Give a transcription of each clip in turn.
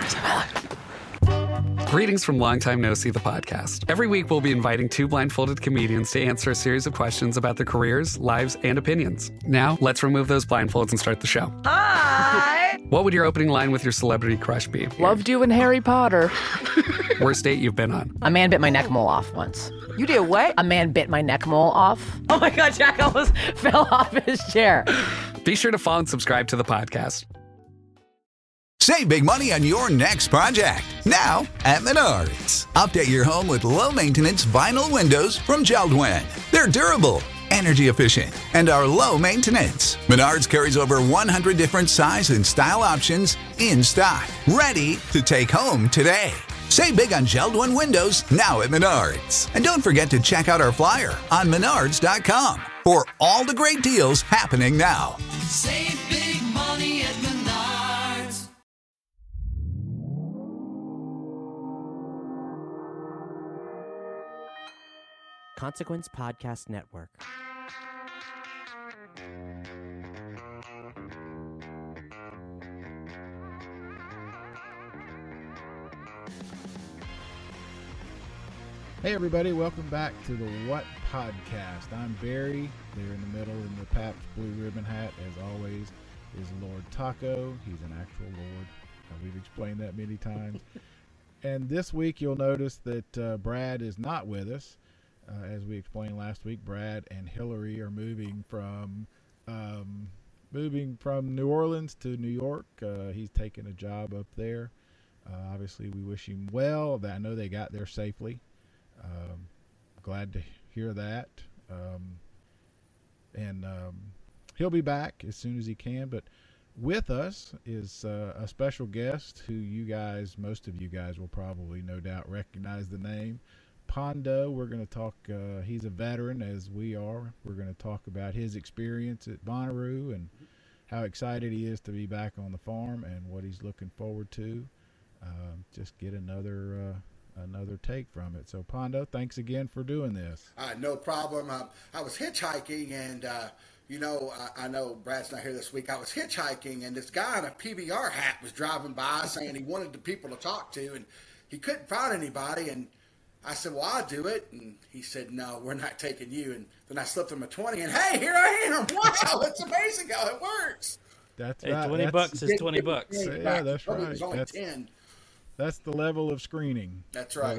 Greetings from Long Time No See, the podcast. Every week, we'll be inviting two blindfolded comedians to answer a series of questions about their careers, lives, and opinions. Now, let's remove those blindfolds and start the show. Hi! What would your opening line with your celebrity crush be? Loved you in Harry Potter. Worst date you've been on? A man bit my neck mole off once. You did what? A man bit my neck mole off. Oh my God, Jack almost fell off his chair. Be sure to follow and subscribe to the podcast. Save big money on your next project, now at Menards. Update your home with low-maintenance vinyl windows from JELD-WEN. They're durable, energy efficient, and are low maintenance. Menards carries over 100 different size and style options in stock, ready to take home today. Save big on JELD-WEN windows now at Menards. And don't forget to check out our flyer on menards.com for all the great deals happening now. Save big money at Menards. Consequence Podcast Network. Hey everybody, welcome back to the What Podcast. I'm Barry. There in the middle in the Pabst Blue Ribbon hat, as always, is Lord Taco. He's an actual lord. We've explained that many times. And this week you'll notice that Brad is not with us. As we explained last week, Brad and Hillary are moving from New Orleans to New York. He's taking a job up there. Obviously, we wish him well. I know they got there safely. Glad to hear that. And he'll be back as soon as he can. But with us is a special guest who most of you guys will probably no doubt recognize the name. Pondo. We're going to talk, he's a veteran as we are. We're going to talk about his experience at Bonnaroo and how excited he is to be back on the farm and what he's looking forward to. Just get another take from it. So Pondo, thanks again for doing this. No problem. I was hitchhiking and, I know Brad's not here this week. I was hitchhiking and this guy in a PBR hat was driving by saying he wanted the people to talk to and he couldn't find anybody. And I said, well, I'll do it. And he said, no, we're not taking you. And then I slipped him a 20 and hey, here I am. Wow, it's amazing how it works. That's hey, right. 20 bucks is 20 bucks. Yeah, that's right. It was only 10. That's the level of screening. That's right.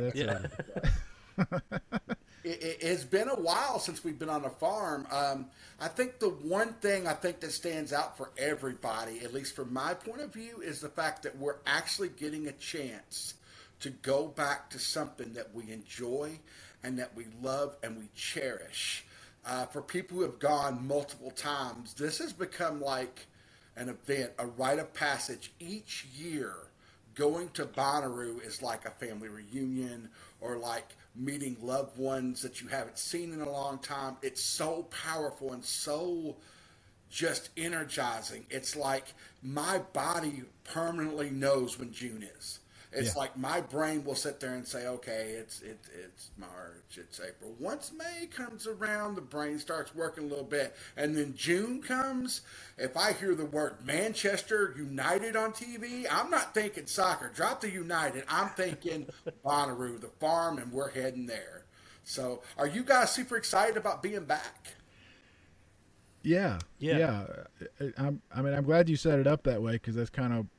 It's been a while since we've been on a farm. I think the one thing that stands out for everybody, at least from my point of view, is the fact that we're actually getting a chance to go back to something that we enjoy and that we love and we cherish. For people who have gone multiple times, this has become like an event, a rite of passage each year. Going to Bonnaroo is like a family reunion or like meeting loved ones that you haven't seen in a long time. It's so powerful and so just energizing. It's like my body permanently knows when June is. It's like my brain will sit there and say, okay, it's March, it's April. Once May comes around, the brain starts working a little bit. And then June comes. If I hear the word Manchester United on TV, I'm not thinking soccer. Drop the United. I'm thinking Bonnaroo, the farm, and we're heading there. So are you guys super excited about being back? Yeah. I'm glad you set it up that way because that's kind of,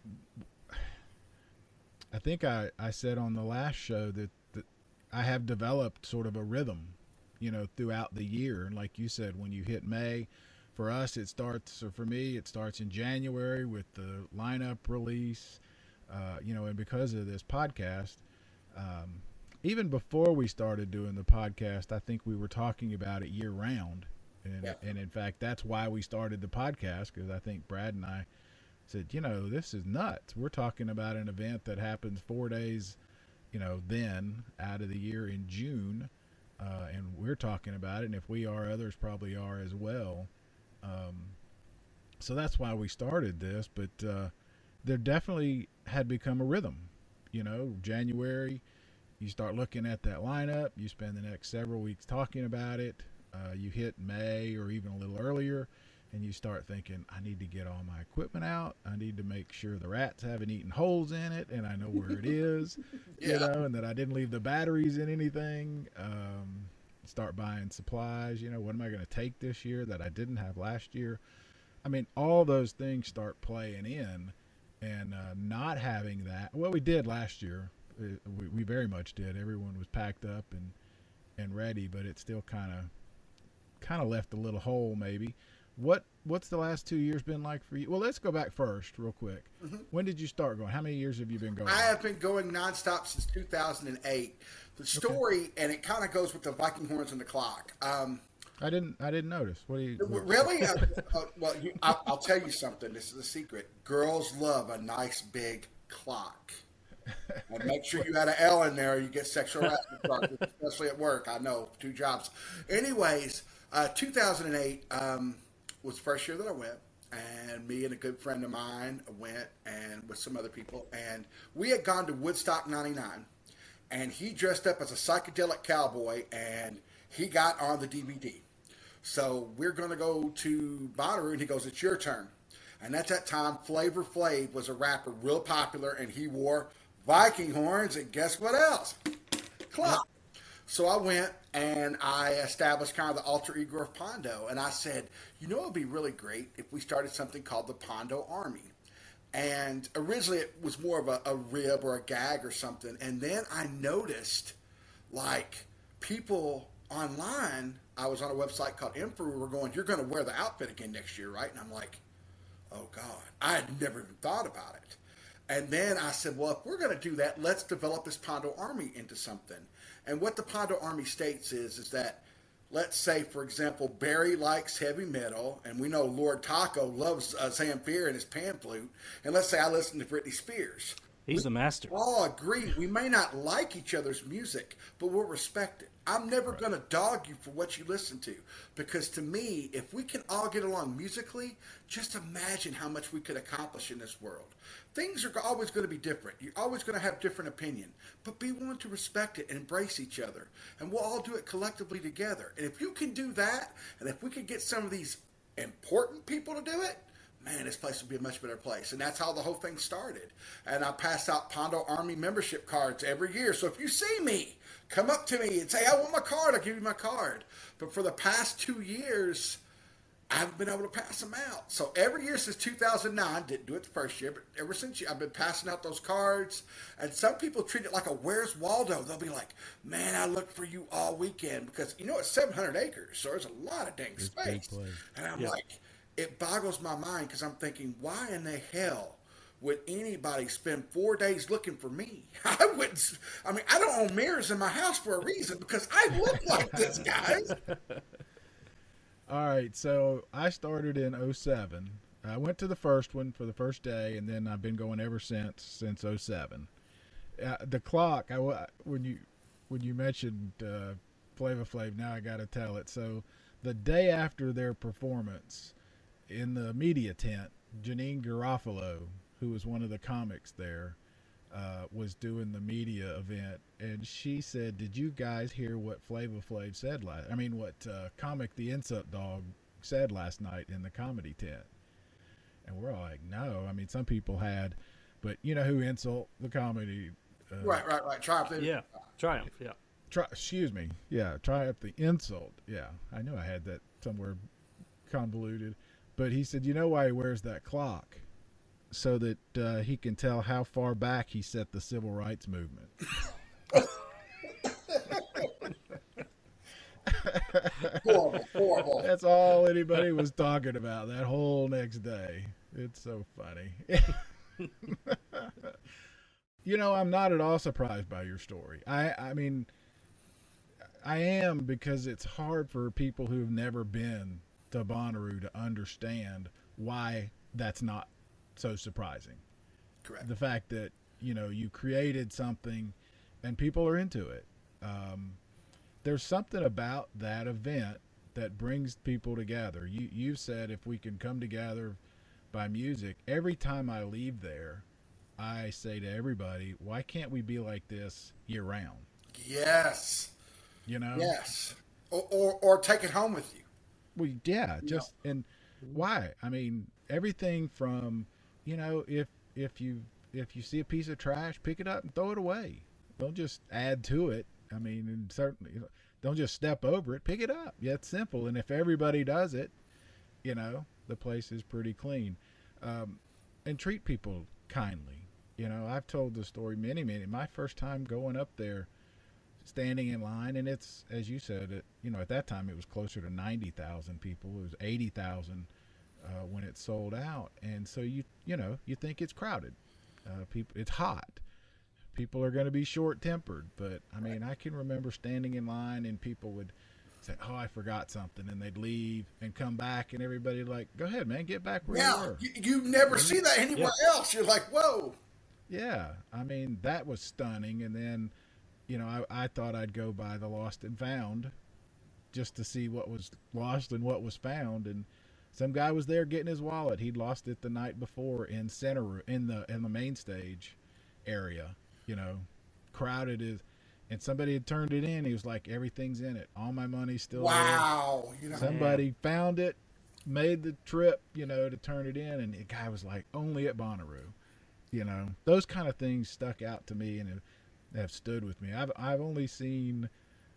I think I said on the last show that I have developed sort of a rhythm, throughout the year. And like you said, when you hit May, for us, it starts in January with the lineup release, and because of this podcast, even before we started doing the podcast, I think we were talking about it year round. And in fact, that's why we started the podcast, because I think Brad and I said, this is nuts. We're talking about an event that happens 4 days, then out of the year in June. And we're talking about it. And if we are, others probably are as well. So that's why we started this. But there definitely had become a rhythm. January, you start looking at that lineup. You spend the next several weeks talking about it. You hit May or even a little earlier. and you start thinking, I need to get all my equipment out. I need to make sure the rats haven't eaten holes in it, and I know where it is, you know, and that I didn't leave the batteries in anything. Start buying supplies. You know, what am I going to take this year that I didn't have last year? I mean, all those things start playing in, and not having that. Well, we did last year. We very much did. Everyone was packed up and ready, but it still kind of left a little hole maybe. What's the last 2 years been like for you? Well, let's go back first real quick. When did you start going? How many years have you been going? I have been going nonstop since 2008. The story, and it kind of goes with the Viking horns and the clock. I didn't notice. What do you really? Well, I'll tell you something. This is a secret. Girls love a nice big clock. And make sure you add an L in there, or you get sexual harassment charges, especially at work. I know, 2 jobs. Anyways, 2008 was the first year that I went, and me and a good friend of mine went, and with some other people, and we had gone to Woodstock '99, and he dressed up as a psychedelic cowboy, and he got on the DVD. So we're going to go to Bonnaroo, and he goes, "It's your turn." And at that time, Flavor Flav was a rapper, real popular, and he wore Viking horns, and guess what else? Clock. So I went and I established kind of the alter ego of Pondo, and I said, you know, it would be really great if we started something called the Pondo Army. And originally it was more of a rib or a gag or something, and then I noticed, like, people online, I was on a website called Info, were going, "You're going to wear the outfit again next year, right?" And I'm like, oh God, I had never even thought about it. And then I said, well, if we're going to do that, let's develop this Pondo Army into something. And what the Pondo Army states is that, let's say, for example, Barry likes heavy metal, and we know Lord Taco loves Zamfir and his pan flute. And let's say I listen to Britney Spears. He's the master. We all agree we may not like each other's music, but we'll respect it. I'm never going to dog you for what you listen to, because to me, if we can all get along musically, just imagine how much we could accomplish in this world. Things are always going to be different. You're always going to have different opinion, but be willing to respect it and embrace each other, and we'll all do it collectively together. And if you can do that, and if we can get some of these important people to do it, man, this place would be a much better place. And that's how the whole thing started. And I pass out Pondo Army membership cards every year. So if you see me, come up to me and say, "I want my card," I'll give you my card. But for the past 2 years, I haven't been able to pass them out. So every year since 2009, didn't do it the first year, but ever since, I've been passing out those cards. And some people treat it like a Where's Waldo. They'll be like, "Man, I looked for you all weekend," because, you know, it's 700 acres, so there's a lot of dang space. And I'm like, it boggles my mind, because I'm thinking, why in the hell would anybody spend 4 days looking for me? I wouldn't. I mean, I don't own mirrors in my house for a reason, because I look like this, guys. All right, so I started in '07. I went to the first one for the first day, and then I've been going ever since '07. The clock, when you mentioned Flavor Flav, now I got to tell it. So the day after their performance in the media tent, Janine Garofalo, who was one of the comics there, was doing the media event, and she said, "Did you guys hear what Flavor Flav said what Comic the Insult Dog said last night in the comedy tent?" And we're all like, "No." I mean, some people had, but you know who Insult the comedy? Right. Triumph. Yeah, Triumph. Yeah. Triumph the Insult. Yeah, I knew I had that somewhere convoluted. But he said, you know why he wears that clock? So that he can tell how far back he set the civil rights movement. Horrible. That's all anybody was talking about that whole next day. It's so funny. You know, I'm not at all surprised by your story. I mean, I am, because it's hard for people who've never been to Bonnaroo to understand why that's not so surprising. Correct. The fact that, you know, you created something and people are into it. There's something about that event that brings people together. You said if we can come together by music. Every time I leave there, I say to everybody, why can't we be like this year round? Yes. You know? Yes. Or take it home with you. Well, yeah, just, and Why? I mean, everything from, if you see a piece of trash, pick it up and throw it away. Don't just add to it. I mean, and certainly, don't just step over it. Pick it up. Yeah, it's simple. And if everybody does it, the place is pretty clean. And treat people kindly. I've told the story many. My first time going up there, standing in line, and it's, as you said, at that time it was closer to 90,000 people. It was 80,000 when it sold out, and so you think it's crowded. It's hot. People are going to be short-tempered, but I mean, I can remember standing in line and people would say, "Oh, I forgot something," and they'd leave and come back, and everybody like, "Go ahead, man, get back where you were." You never see that anywhere else. You're like, whoa. Yeah, I mean, that was stunning. And then, I thought I'd go by the lost and found just to see what was lost and what was found. And some guy was there getting his wallet. He'd lost it the night before in the main stage area, crowded as, and somebody had turned it in. He was like, "Everything's in it. All my money's still wow." there." Somebody found it, made the trip, to turn it in, and the guy was like, "Only at Bonnaroo." Those kind of things stuck out to me and have stood with me. I've only seen,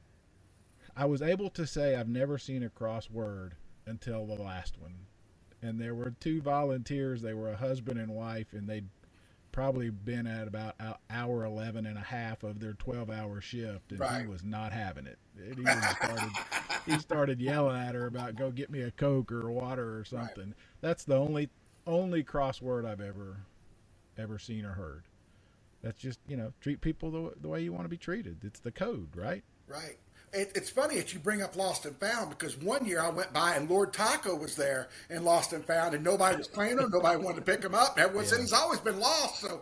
I was able to say I've never seen a crossword until the last one. And there were two volunteers. They were a husband and wife, and they'd probably been at about hour 11 and a half of their 12-hour shift, and Right. he was not having it. And he started yelling at her about, "Go get me a Coke or a water or something." Right. That's the only crossword I've ever seen or heard. That's just, treat people the way you want to be treated. It's the code, right? Right. It's funny that you bring up Lost and Found, because one year I went by and Lord Taco was there in Lost and Found, and nobody was claiming him. Nobody wanted to pick him up. Everyone said he's always been lost. So,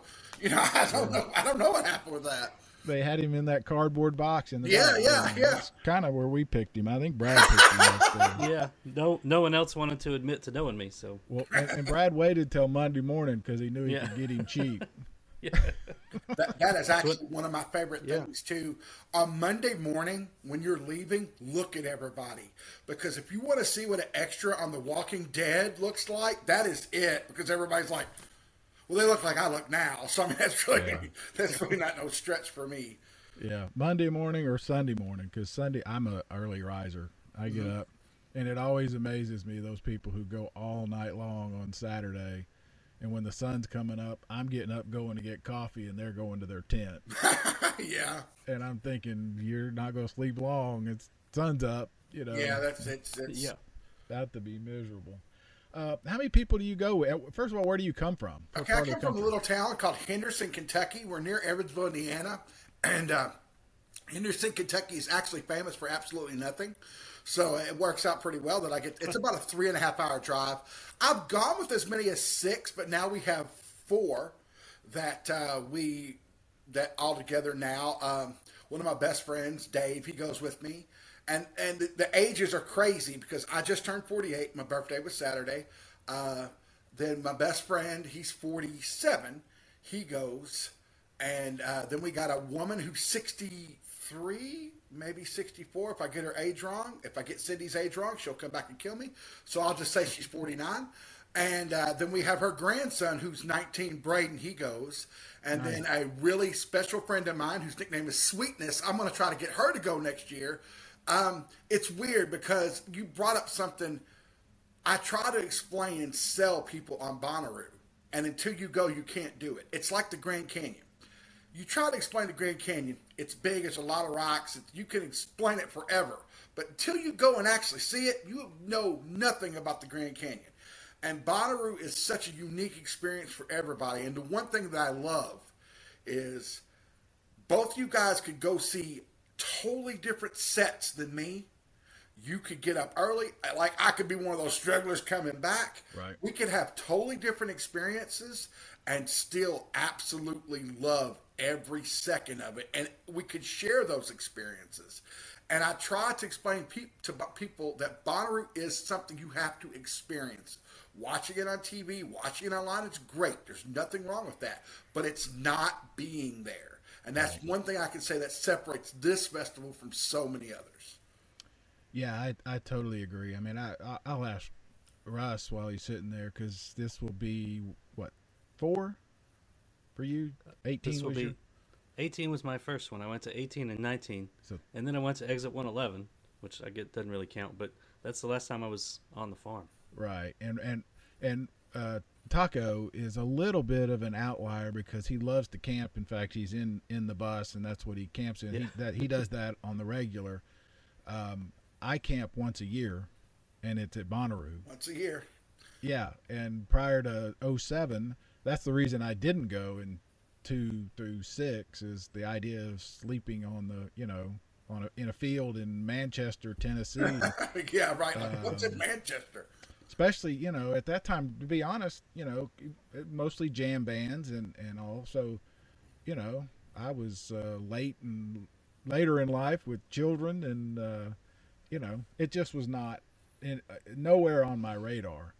I don't know what happened with that. They had him in that cardboard box in the Yeah. That's kind of where we picked him. I think Brad picked him up there. Yeah, no one else wanted to admit to knowing me, so. Well, and Brad waited till Monday morning because he knew he could get him cheap. Yeah. That is actually one of my favorite things too. On Monday morning, when you're leaving, look at everybody, because if you want to see what an extra on The Walking Dead looks like, that is it. Because everybody's like, "Well, they look like I look now," so I mean that's really not no stretch for me. Yeah, Monday morning or Sunday morning, because Sunday I'm a early riser. I get up, and it always amazes me, those people who go all night long on Saturday. And when the sun's coming up, I'm getting up going to get coffee, and they're going to their tent. Yeah. And I'm thinking, you're not going to sleep long. It's sun's up, Yeah, it's Yeah. About to be miserable. How many people do you go with? First of all, where do you come from? Okay, I come from a little town called Henderson, Kentucky. We're near Evansville, Indiana. And Henderson, Kentucky is actually famous for absolutely nothing. So it works out pretty well that it's about a 3.5 hour drive. I've gone with as many as 6, but now we have 4 that all together now. One of my best friends, Dave, he goes with me. And the ages are crazy because I just turned 48. My birthday was Saturday. Then my best friend, he's 47. He goes. And then we got a woman who's 63, maybe 64 if I get her age wrong. If I get Cindy's age wrong, she'll come back and kill me. So I'll just say she's 49. And then we have her grandson who's 19, Braden. He goes. And then a really special friend of mine whose nickname is Sweetness. I'm going to try to get her to go next year. It's weird because you brought up something. I try to explain and sell people on Bonnaroo. And until you go, you can't do it. It's like the Grand Canyon. You try to explain the Grand Canyon, it's big, it's a lot of rocks, you can explain it forever. But until you go and actually see it, you know nothing about the Grand Canyon. And Bonnaroo is such a unique experience for everybody. And the one thing that I love is both you guys could go see totally different sets than me. You could get up early. Like I could be one of those strugglers coming back. Right. We could have totally different experiences and still absolutely love every second of it. And we could share those experiences. And I try to explain to people that Bonnaroo is something you have to experience. Watching it on TV, watching it online, it's great. There's nothing wrong with that. But it's not being there. And that's one thing I can say that separates this festival from so many others. Yeah, I totally agree. I mean, I'll ask Russ while he's sitting there, because this will be what, 4 for you? 18 This will was be your 18 was my first one. I went to 18 and 19, So- and then I went to Exit 111, which I get doesn't really count, but that's the last time I was on the farm. right. And Taco is a little bit of an outlier because he loves to camp. In fact, he's in the bus, and that's what he camps in. Yeah. He does that on the regular. I camp once a year, and it's at Bonnaroo. Once a year. Yeah, and prior to '07, that's the reason I didn't go in 2 through 6 is the idea of sleeping on the, in a field in Manchester, Tennessee. Yeah, right. Like, what's in Manchester? Especially, at that time, to be honest, mostly jam bands and all. So, I was later in life with children, and it just was not nowhere on my radar.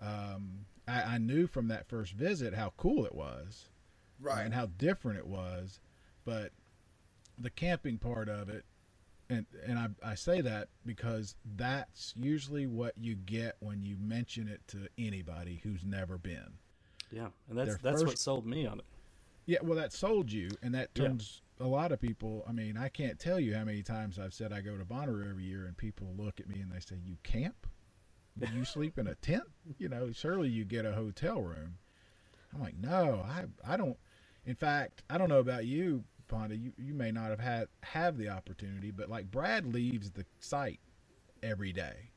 I knew from that first visit how cool it was, Right. and how different it was, but the camping part of it, and I say that because that's usually what you get when you mention it to anybody who's never been. Yeah, and that's Their what first- sold me on it. Yeah, well, that sold you, and that Yeah. turns a lot of people. I mean, I can't tell you how many times I've said I go to Bonnaroo every year, and people look at me and they say, "You camp? You sleep in a tent? Surely you get a hotel room." I'm like, "No, I don't." In fact, I don't know about you, Ponda. You may not have the opportunity, but like Brad leaves the site every day.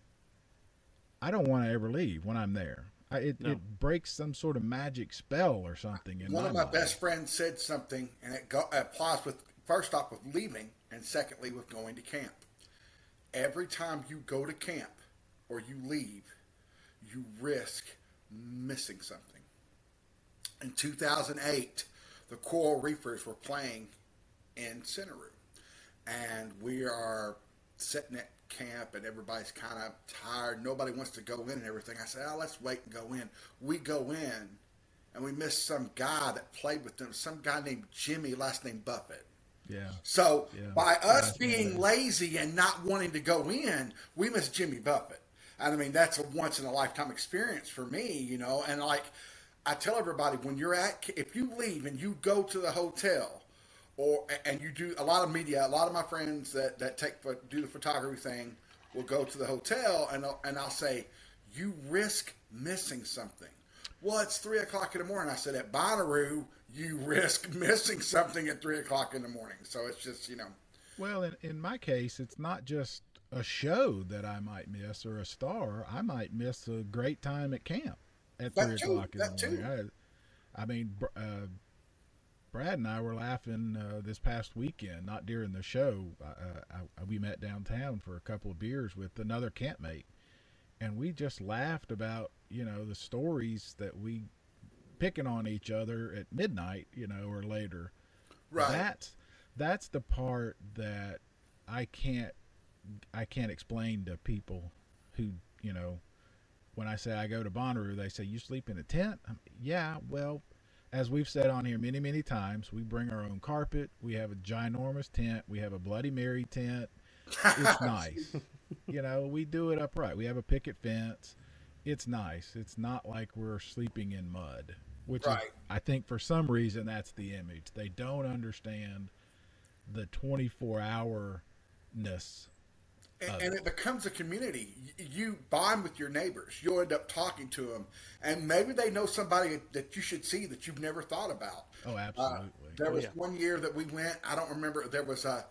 I don't want to ever leave when I'm there. It breaks some sort of magic spell or something. One of my mind. best friends said something, and it applies with, first off, with leaving, and secondly, with going to camp. Every time you go to camp or you leave, you risk missing something. In 2008, the Coral Reefers were playing in Centeroo, and we are sitting at camp, and everybody's kind of tired. Nobody wants to go in and everything. I said, let's wait and go in. We go in, and we missed some guy that played with them, some guy named Jimmy, last name Buffett. Yeah. So Yeah. by us That's being bad. lazy and not wanting to go in, we missed Jimmy Buffett. And I mean, that's a once in a lifetime experience for me, and like I tell everybody, if you leave and you go to the hotel, and you do a lot of media, a lot of my friends that do the photography thing will go to the hotel, and I'll say, you risk missing something. Well, it's 3:00 in the morning. I said, at Bonnaroo, you risk missing something at 3:00 in the morning. So it's just, Well, in my case, it's not just a show that I might miss or a star. I might miss a great time at camp at That 3 too, o'clock in that the morning. I mean, Brad and I were laughing this past weekend, not during the show. We met downtown for a couple of beers with another campmate, and we just laughed about, the stories that we picking on each other at midnight, or later. right. That's the part that I can't explain to people who, when I say I go to Bonnaroo, they say, "You sleep in a tent?" Yeah, well, as we've said on here many, many times, we bring our own carpet. We have a ginormous tent. We have a Bloody Mary tent. It's nice. We do it upright. We have a picket fence. It's nice. It's not like we're sleeping in mud, which Right. is, I think for some reason that's the image. They don't understand the 24-hourness. And it becomes a community. You bond with your neighbors. You'll end up talking to them, and maybe they know somebody that you should see that you've never thought about. Oh, absolutely. There was one year that we went. I don't remember. There was a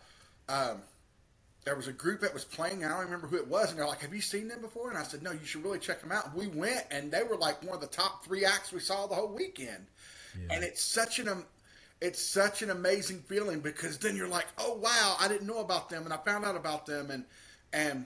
group that was playing. I don't remember who it was, and they're like, "Have you seen them before?" And I said, "No, you should really check them out." And we went, and they were like one of the top 3 acts we saw the whole weekend. Yeah. And it's such an amazing feeling, because then you're like, "Oh wow, I didn't know about them, and I found out about them." And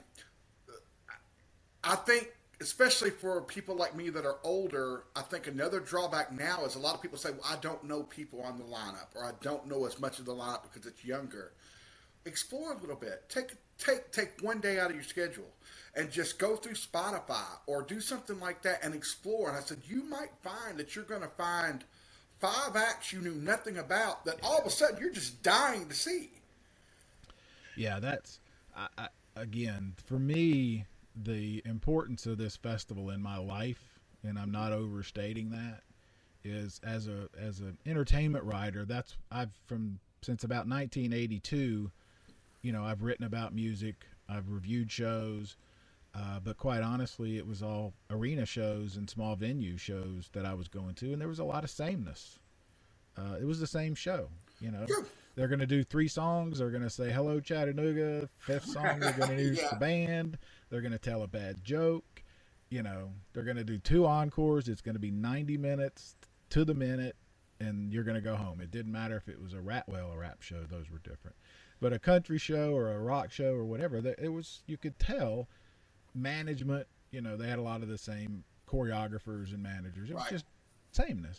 I think, especially for people like me that are older, I think another drawback now is a lot of people say, "Well, I don't know people on the lineup, or I don't know as much of the lineup because it's younger." Explore a little bit. Take one day out of your schedule and just go through Spotify or do something like that and explore. And I said, you might find that you're going to find 5 acts you knew nothing about that all of a sudden you're just dying to see. Yeah, that's again, for me, the importance of this festival in my life, and I'm not overstating that, is as an entertainment writer. That's since about 1982. I've written about music, I've reviewed shows, but quite honestly, it was all arena shows and small venue shows that I was going to, and there was a lot of sameness. It was the same show. They're going to do 3 songs. They're going to say, "Hello, Chattanooga." 5th song, they're going to use the band. They're going to tell a bad joke. They're going to do 2 encores. It's going to be 90 minutes to the minute, and you're going to go home. It didn't matter if it was a rap show. Those were different. But a country show or a rock show or whatever, you could tell management, they had a lot of the same choreographers and managers. It was just sameness.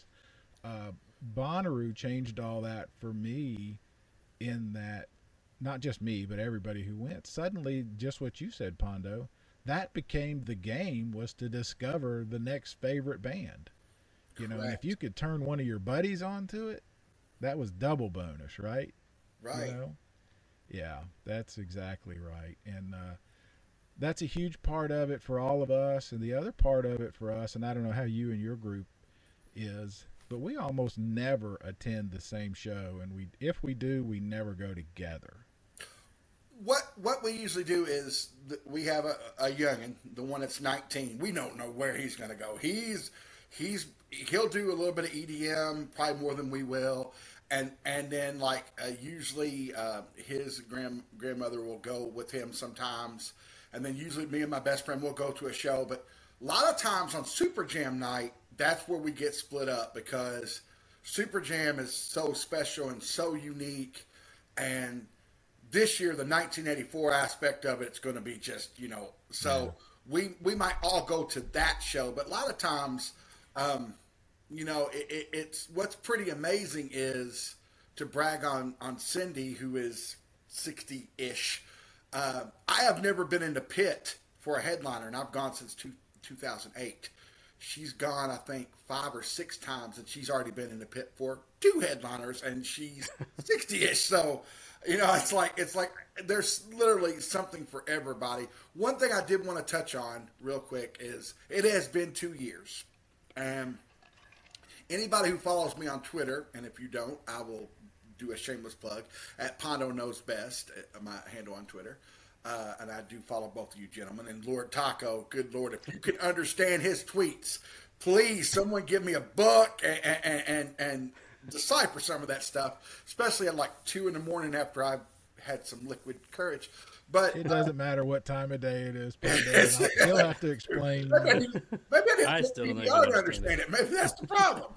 Bonnaroo changed all that for me, in that not just me, but everybody who went. Suddenly, just what you said, Pondo, that became the game, was to discover the next favorite band. And if you could turn one of your buddies onto it, that was double bonus, right? Right. Yeah, that's exactly right. And that's a huge part of it for all of us. And the other part of it for us, and I don't know how you and your group is, but we almost never attend the same show. And if we do, we never go together. What we usually do is we have a youngin, the one that's 19. We don't know where he's going to go. He'll do a little bit of EDM, probably more than we will. And then usually his grandmother will go with him sometimes, and then usually me and my best friend will go to a show. But a lot of times on Super Jam night, that's where we get split up, because Super Jam is so special and so unique. And this year, the 1984 aspect of it's going to be just, so we might all go to that show. But a lot of times, it's what's pretty amazing is, to brag on Cindy, who is 60-ish. I have never been in the pit for a headliner, and I've gone since 2008. She's gone, I think, 5 or 6 times, and she's already been in the pit for 2 headliners, and she's 60-ish. So, it's like there's literally something for everybody. One thing I did want to touch on real quick is it has been 2 years. And anybody who follows me on Twitter, and if you don't, I will do a shameless plug, at Pondo Knows Best, my handle on Twitter. And I do follow both of you gentlemen. And Lord Taco, good Lord, if you can understand his tweets, please, someone give me a book and decipher some of that stuff, especially at 2 a.m. after I've had some liquid courage. But it doesn't matter what time of day it is. He'll have to explain. Maybe I still don't understand it. Maybe that's the problem.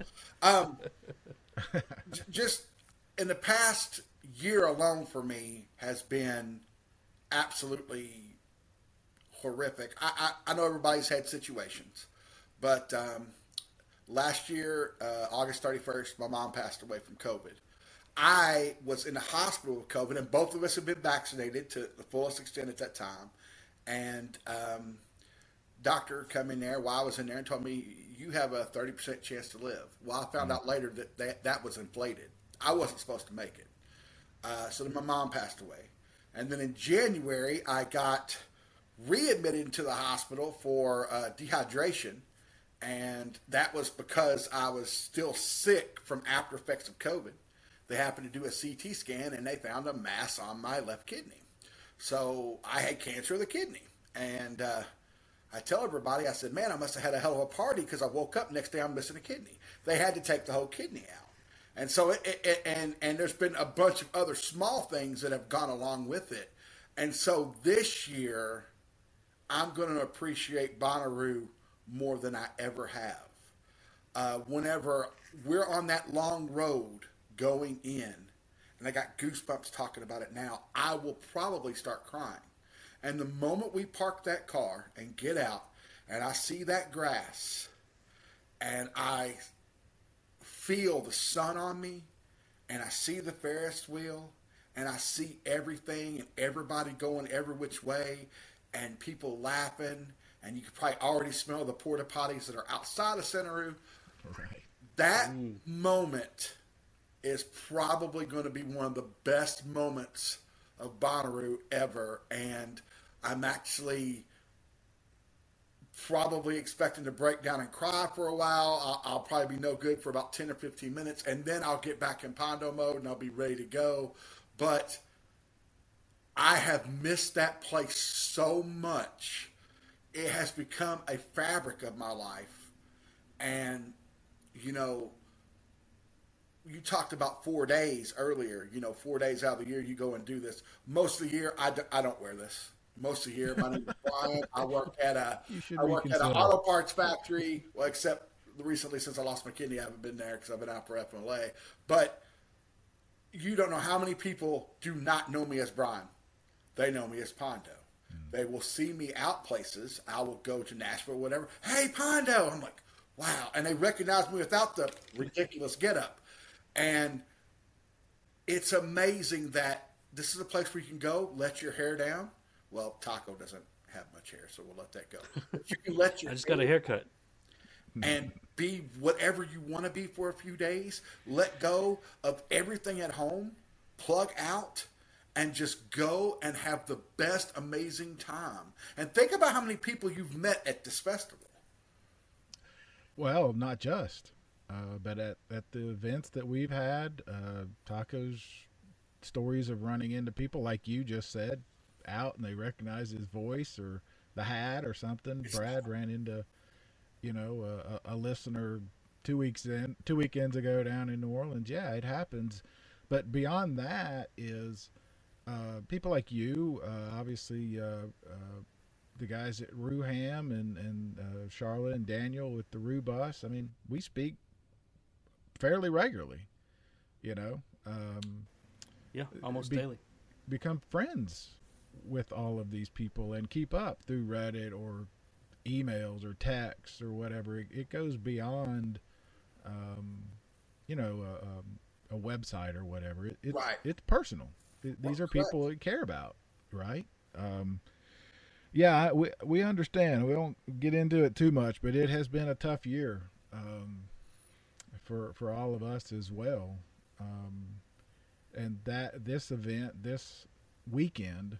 Just in the past year alone for me has been absolutely horrific. I know everybody's had situations, but last year, August 31st, my mom passed away from COVID. I was in the hospital with COVID, and both of us had been vaccinated to the fullest extent at that time. And doctor come in there while I was in there and told me, "You have a 30% chance to live." Well, I found out later that was inflated. I wasn't supposed to make it. So then my mom passed away. And then in January, I got readmitted into the hospital for dehydration. And that was because I was still sick from after effects of COVID. They happened to do a CT scan, and they found a mass on my left kidney. So I had cancer of the kidney. And I tell everybody, I said, man, I must have had a hell of a party, because I woke up next day, I'm missing a kidney. They had to take the whole kidney out. And so and there's been a bunch of other small things that have gone along with it. And so this year, I'm going to appreciate Bonnaroo more than I ever have. Whenever we're on that long road going in, and I got goosebumps talking about it now, I will probably start crying. And the moment we park that car and get out, and I see that grass, and I feel the sun on me, and I see the Ferris wheel, and I see everything and everybody going every which way, and people laughing, and you can probably already smell the porta potties that are outside of Centeroo. Right. That moment is probably going to be one of the best moments of Bonnaroo ever, and I'm actually probably expecting to break down and cry for a while. I'll probably be no good for about 10 or 15 minutes, and then I'll get back in Pondo mode and I'll be ready to go. But I have missed that place so much. It has become a fabric of my life. And, you know, you talked about 4 days earlier. 4 days out of the year you go and do this. Most of the year I don't wear this. Most of the year, my name is Brian. I work at an auto parts factory. Well, except recently since I lost my kidney, I haven't been there because I've been out for FMLA. But you don't know how many people do not know me as Brian. They know me as Pondo. They will see me out places. I will go to Nashville, whatever. Hey, Pondo! I'm like, wow. And they recognize me without the ridiculous getup. And it's amazing that this is a place where you can go, let your hair down. Well, Taco doesn't have much hair, so we'll let that go. But you can let your I just got a haircut. and be whatever you want to be for a few days. Let go of everything at home, plug out, and just go and have the best amazing time. And think about how many people you've met at this festival. Well, not just, but at the events that we've had, Taco's stories of running into people like you just said, out and they recognize his voice or the hat or something. Brad ran into, a listener 2 weekends ago down in New Orleans. Yeah, it happens. But beyond that is people like you, obviously the guys at Ruham and Charlotte and Daniel with the Rue Bus. I mean, we speak fairly regularly, Yeah, almost daily. Become friends with all of these people and keep up through Reddit or emails or texts or whatever. It goes beyond, a website or whatever. It's personal. These are people that care about, right? Yeah, we understand. We don't get into it too much, but it has been a tough year for all of us as well. And this event, this weekend,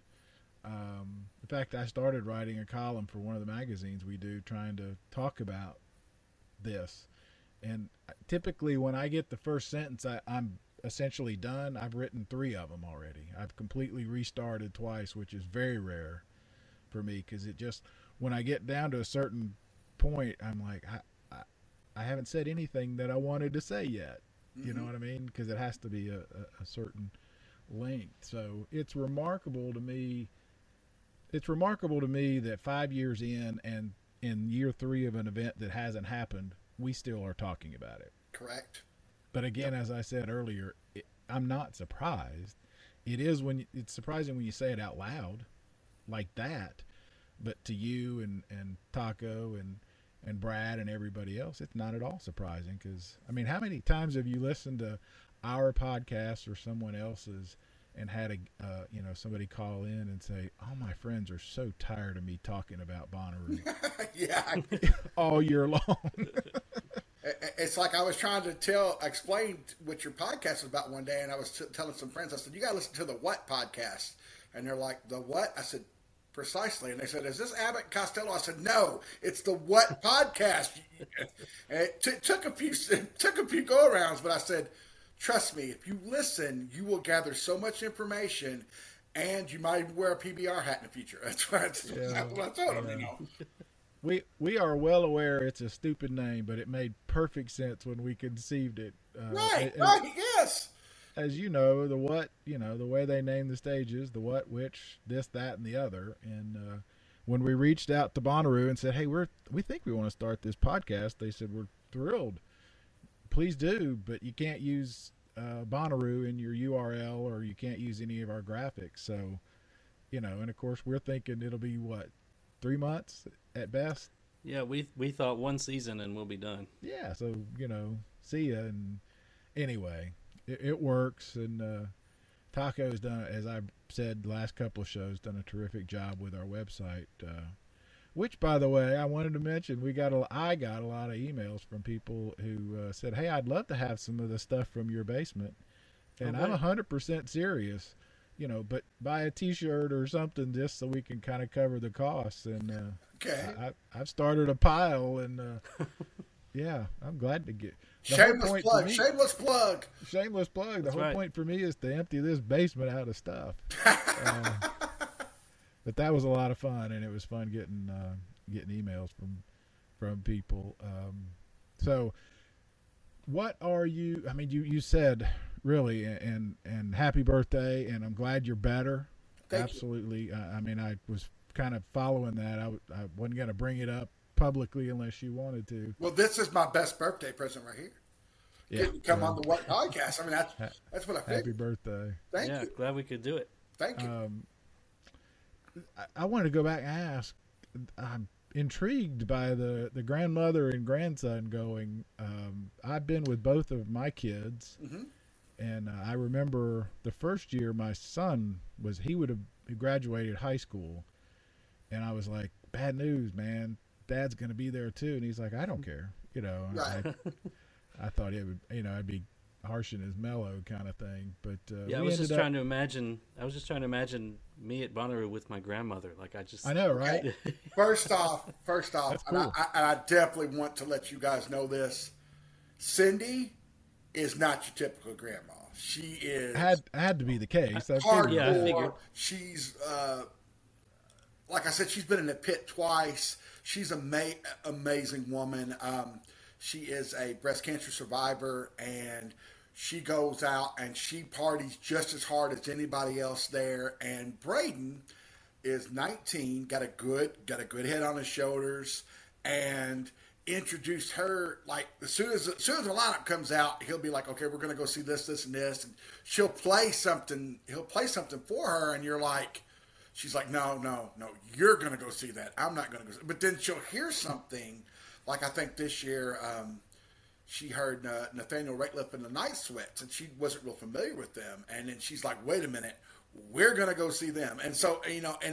in fact, I started writing a column for one of the magazines we do, trying to talk about this. And typically, when I get the first sentence, I'm essentially done. I've written 3 of them already. I've completely restarted twice, which is very rare for me, because it just, when I get down to a certain point, I'm like, I haven't said anything that I wanted to say yet. You know what I mean? Because it has to be a certain length. So it's remarkable to me. It's remarkable to me that 5 years in, and in year 3 of an event that hasn't happened, we still are talking about it. Correct. But again, as I said earlier, I'm not surprised. It's surprising when you say it out loud like that, but to you and Taco and Brad and everybody else, it's not at all surprising. Because, I mean, how many times have you listened to our podcast or someone else's and had somebody call in and say, "Oh, my friends are so tired of me talking about Bonnaroo." Yeah. all year long. It's like I was trying to explain what your podcast was about one day, and I was telling some friends, I said, you got to listen to the What podcast. And they're like, the what? I said, precisely. And they said, is this Abbott and Costello? I said, no, it's the What podcast. And it took a few go-arounds, but I said, trust me, if you listen, you will gather so much information, and you might even wear a PBR hat in the future. That's what I told them, We are well aware it's a stupid name, but it made perfect sense when we conceived it. Right, yes. As you know, the what, the way they name the stages, the what, which, this, that, and the other. And when we reached out to Bonnaroo and said, hey, we think we want to start this podcast, they said, we're thrilled. Please do, but you can't use Bonnaroo in your URL, or you can't use any of our graphics. So, and of course we're thinking it'll be 3 months at best. Yeah, we thought 1 season and we'll be done. Yeah, so see ya. And anyway, it works. And Taco's done, as I said the last couple of shows, done a terrific job with our website. Which, by the way, I wanted to mention, I got a lot of emails from people who said, "Hey, I'd love to have some of the stuff from your basement," and I'm 100% serious. But buy a T-shirt or something just so we can kind of cover the costs. And Okay. I've started a pile, and yeah, I'm glad to get. The whole Shameless point plug. for me- Shameless plug. Shameless plug. The That's whole right. point for me is to empty this basement out of stuff. But that was a lot of fun, and it was fun getting emails from people. So, what are you? I mean, you said really, and happy birthday, and I'm glad you're better. Thank you. Absolutely. I mean, I was kind of following that. I wasn't going to bring it up publicly unless you wanted to. Well, this is my best birthday present right here. Yeah. Getting to come on the What Podcast. I mean, that's what I Happy figured. birthday. Thank Yeah, you. glad we could do it. Thank you. I wanted to go back and ask. I'm intrigued by the grandmother and grandson going. I've been with both of my kids, and I remember the first year my son he would have graduated high school, and I was like, bad news, man. Dad's going to be there too, and he's like, I don't care, Right. I thought it would, I'd be harsh and as mellow kind of thing, but Yeah, I we was just ended trying to imagine. I was just trying to imagine me at Bonnaroo with my grandmother. Like I know, right? First off, That's and cool. I definitely want to let you guys know this. Cindy is not your typical grandma. She is had to be the case. I hardcore. figured. Yeah, I figured. She's like I said, she's been in the pit twice. She's an amazing woman. She is a breast cancer survivor, and she goes out and she parties just as hard as anybody else there. And Braden is 19, got a good head on his shoulders, and introduced her like as soon as the lineup comes out, he'll be like, okay, we're gonna go see this, and this, and he'll play something for her, and you're like, she's like, no, you're gonna go see that. I'm not gonna go. But then she'll hear something, like I think this year, she heard Nathaniel Rateliff and the Night Sweats, and she wasn't real familiar with them. And then she's like, wait a minute, we're gonna go see them. And so and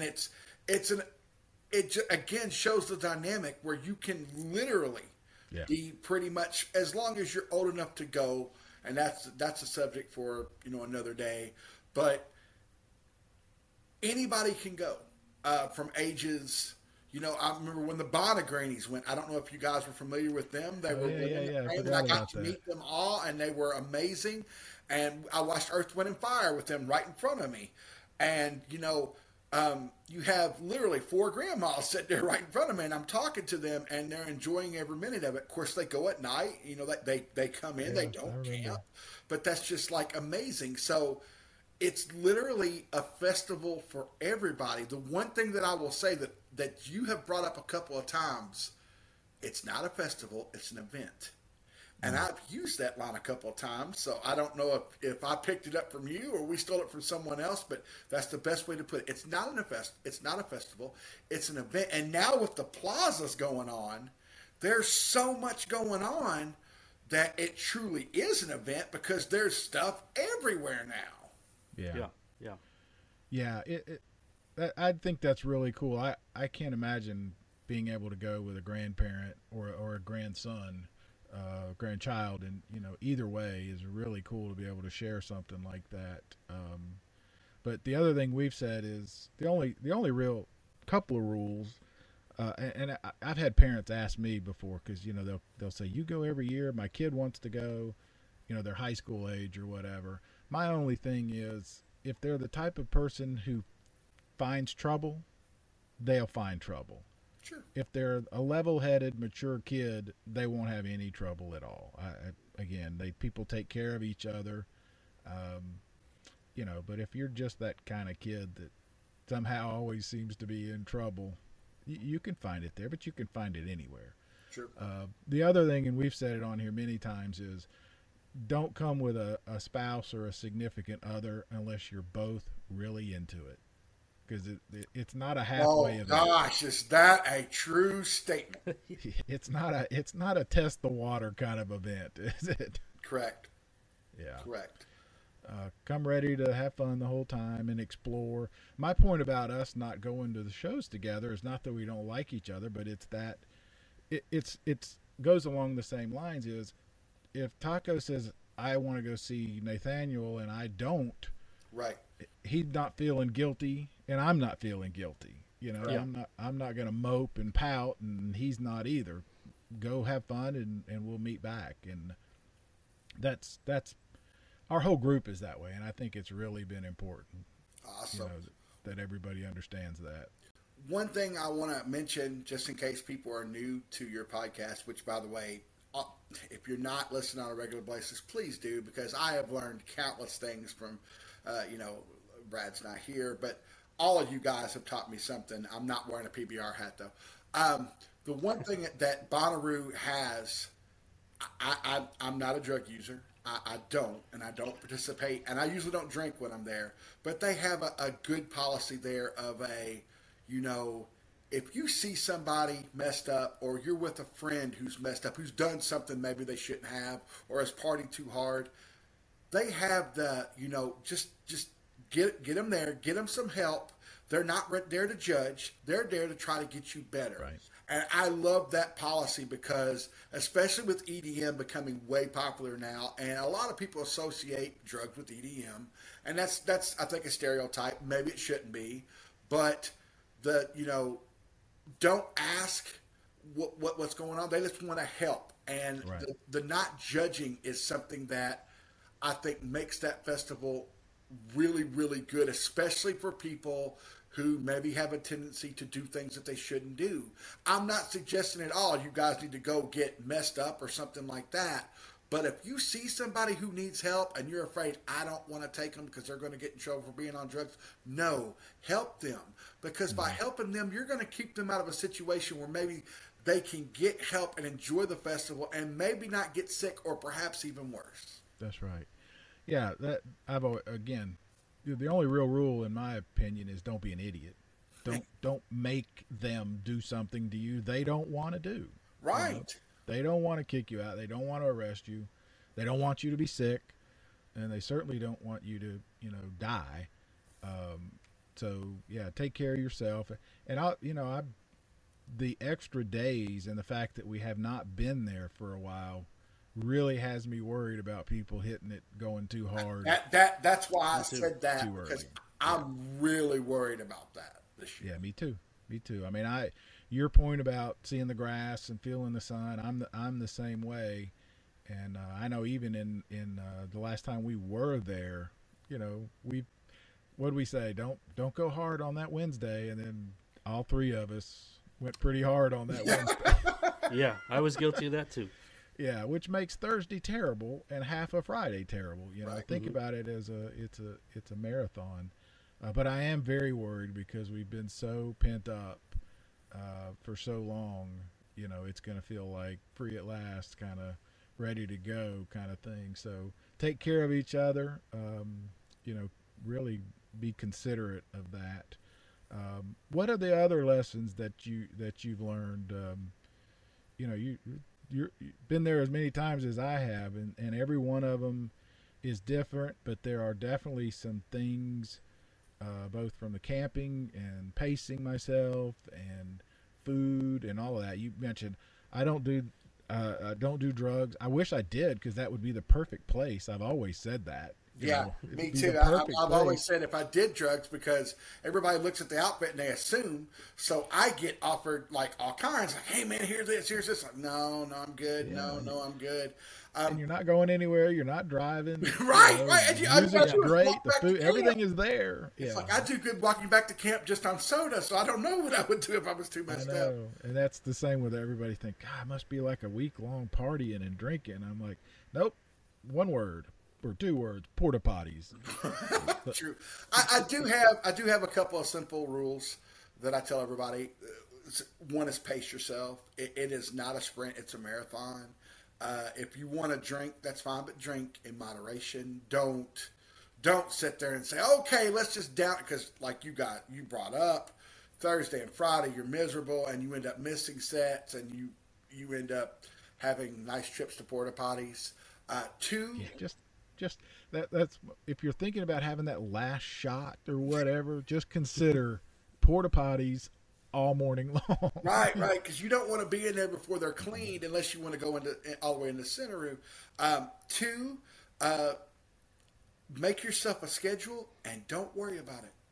it again shows the dynamic where you can literally be pretty much, as long as you're old enough to go, and that's a subject for another day, but anybody can go from ages. I remember when the Bonagrannies went. I don't know if you guys were familiar with them. They were women that I came, and forgot I got about to that. meet them all, and they were amazing. And I watched Earth, Wind, and Fire with them right in front of me. And you have literally 4 grandmas sitting there right in front of me, and I'm talking to them, and they're enjoying every minute of it. Of course, they go at night. They come in, they don't camp, but that's just like amazing. So it's literally a festival for everybody. The one thing that I will say that you have brought up a couple of times, it's not a festival, it's an event. And I've used that line a couple of times, so I don't know if I picked it up from you or we stole it from someone else, but that's the best way to put it. It's not it's not a festival, it's an event. And now with the plazas going on, there's so much going on that it truly is an event because there's stuff everywhere now. Yeah. I think that's really cool. I can't imagine being able to go with a grandparent or a grandson, grandchild, and either way is really cool to be able to share something like that. But the other thing we've said is the only real couple of rules. And I've had parents ask me before because they'll say, you go every year. My kid wants to go. They're high school age or whatever. My only thing is, if they're the type of person who finds trouble, they'll find trouble. Sure. If they're a level-headed, mature kid, they won't have any trouble at all. People take care of each other, But if you're just that kind of kid that somehow always seems to be in trouble, you can find it there, but you can find it anywhere. Sure. The other thing, and we've said it on here many times, is don't come with a spouse or a significant other unless you're both really into it, because it's not a halfway event. Gosh, is that a true statement? It's not a test the water kind of event, is it? Correct. Yeah. Correct. Come ready to have fun the whole time and explore. My point about us not going to the shows together is not that we don't like each other, but it's that it's goes along the same lines. Is if Taco says I want to go see Nathaniel and I don't, Right. he's not feeling guilty and I'm not feeling guilty. You know, Yeah. I'm not going to mope and pout, and he's not either. Go have fun, and we'll meet back. And that's our whole group is that way, and I think it's really been important. Awesome. You know, that everybody understands that. One thing I want to mention, just in case people are new to your podcast, which, by the way, if you're not listening on a regular basis, please do, because I have learned countless things from, Brad's not here, but all of you guys have taught me something. I'm not wearing a PBR hat, though. The one thing that Bonnaroo has, I'm not a drug user. I don't, and I don't participate, and I usually don't drink when I'm there. But they have a good policy there of if you see somebody messed up, or you're with a friend who's messed up, who's done something maybe they shouldn't have, or is partying too hard, they have just get them there, get them some help. They're not there to judge. They're there to try to get you better. Right. And I love that policy because, especially with EDM becoming way popular now, and a lot of people associate drugs with EDM, and that's I think a stereotype. Maybe it shouldn't be, but don't ask what's going on. They just want to help, and Right. the not judging is something that I think makes that festival really, really good, especially for people who maybe have a tendency to do things that they shouldn't do. I'm not suggesting at all you guys need to go get messed up or something like that. But if you see somebody who needs help and you're afraid, I don't want to take them because they're going to get in trouble for being on drugs, no, help them. Because by helping them, you're going to keep them out of a situation where maybe they can get help and enjoy the festival and maybe not get sick or perhaps even worse. That's right. Yeah, again, the only real rule in my opinion is don't be an idiot. Don't make them do something to you they don't want to do. Right. You know? They don't want to kick you out. They don't want to arrest you. They don't want you to be sick, and they certainly don't want you to, die. So yeah, take care of yourself. And the extra days and the fact that we have not been there for a while really has me worried about people hitting it going too hard. That's why I said that, Too early. because I'm really worried about that this year. Yeah, me too. I mean, your point about seeing the grass and feeling the sun, I'm the same way. And I know even in the last time we were there, what did we say? Don't go hard on that Wednesday, and then all three of us went pretty hard on that Wednesday. Yeah, I was guilty of that too. Yeah, which makes Thursday terrible and half of Friday terrible. Right. Think about it as it's a marathon. But I am very worried because we've been so pent up for so long. It's going to feel like free at last, kind of ready to go kind of thing. So take care of each other. Really be considerate of that. What are the other lessons that you've learned? You've been there as many times as I have, and every one of them is different, but there are definitely some things, both from the camping and pacing myself and food and all of that. You mentioned I don't do drugs. I wish I did, because that would be the perfect place. I've always said that. Yeah, It me would be too. the I've perfect always place. said if I did drugs, because everybody looks at the outfit and they assume, so I get offered like all kinds, like, hey man, here's this. Like, no, I'm good. Yeah. No, I'm good. And you're not going anywhere. You're not driving. Right. And The I music's do is great. walk The back to food, camp. everything is there. It's Yeah. like I do good walking back to camp just on soda, so I don't know what I would do if I was too I messed up. know, and that's the same with everybody. Think, God, it must be like a week-long partying and drinking. I'm like, nope, one word or two words: porta potties. True. I do have a couple of simple rules that I tell everybody. One is pace yourself. It is not a sprint; it's a marathon. If you want to drink, that's fine, but drink in moderation. Don't sit there and say, okay, let's just down, because like you brought up Thursday and Friday, you're miserable and you end up missing sets, and you end up having nice trips to porta potties. Two, Yeah, just that's if you're thinking about having that last shot or whatever, just consider porta potties all morning long. Right, because you don't want to be in there before they're cleaned unless you want to go all the way in the center room. Two, make yourself a schedule and don't worry about it.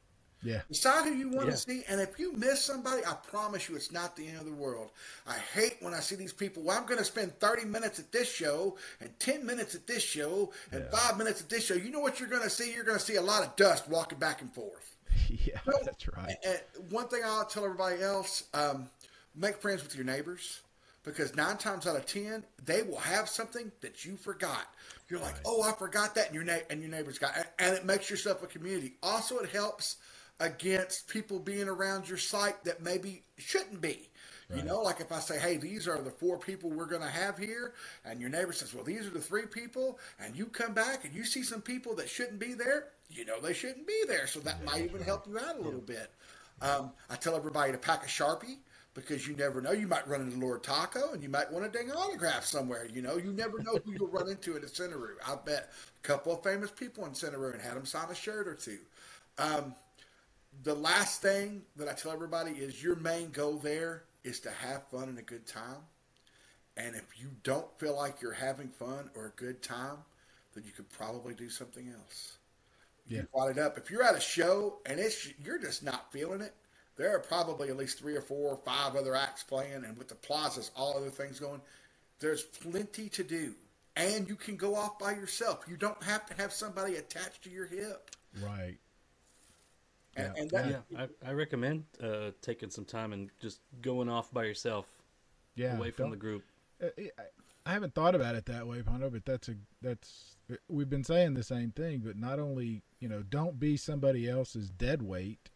Yeah. Decide who you want Yeah. to see, and if you miss somebody, I promise you it's not the end of the world. I hate when I see these people, well, I'm going to spend 30 minutes at this show, and 10 minutes at this show, and 5 minutes at this show. You know what you're going to see? You're going to see a lot of dust walking back and forth. Yeah, that's right. And one thing I'll tell everybody else, make friends with your neighbors. Because 9 times out of 10, they will have something that you forgot. You're like, oh, I forgot that, and your neighbor's got it. And it makes yourself a community. Also, it helps against people being around your site that maybe shouldn't be. Right. You know, like if I say, hey, these are the 4 people we're going to have here, and your neighbor says, well, these are the 3 people, and you come back and you see some people that shouldn't be there, you know they shouldn't be there. So that might even help you out a little bit. I tell everybody to pack a Sharpie, because you never know. You might run into Lord Taco, and you might want a dang autograph somewhere. You know, you never know who you'll run into at a Centeroo. I bet a couple of famous people in Centeroo and had them sign a shirt or 2. The last thing that I tell everybody is your main goal there is to have fun and a good time. And if you don't feel like you're having fun or a good time, then you could probably do something else. Yeah. You brought it up. If you're at a show and you're just not feeling it, there are probably at least 3 or 4 or 5 other acts playing, and with the plazas, all other things going, there's plenty to do. And you can go off by yourself. You don't have to have somebody attached to your hip. Right. And that, I recommend taking some time and just going off by yourself, away from the group. I haven't thought about it that way, Pondo, but that's we've been saying the same thing. But not only, don't be somebody else's dead weight.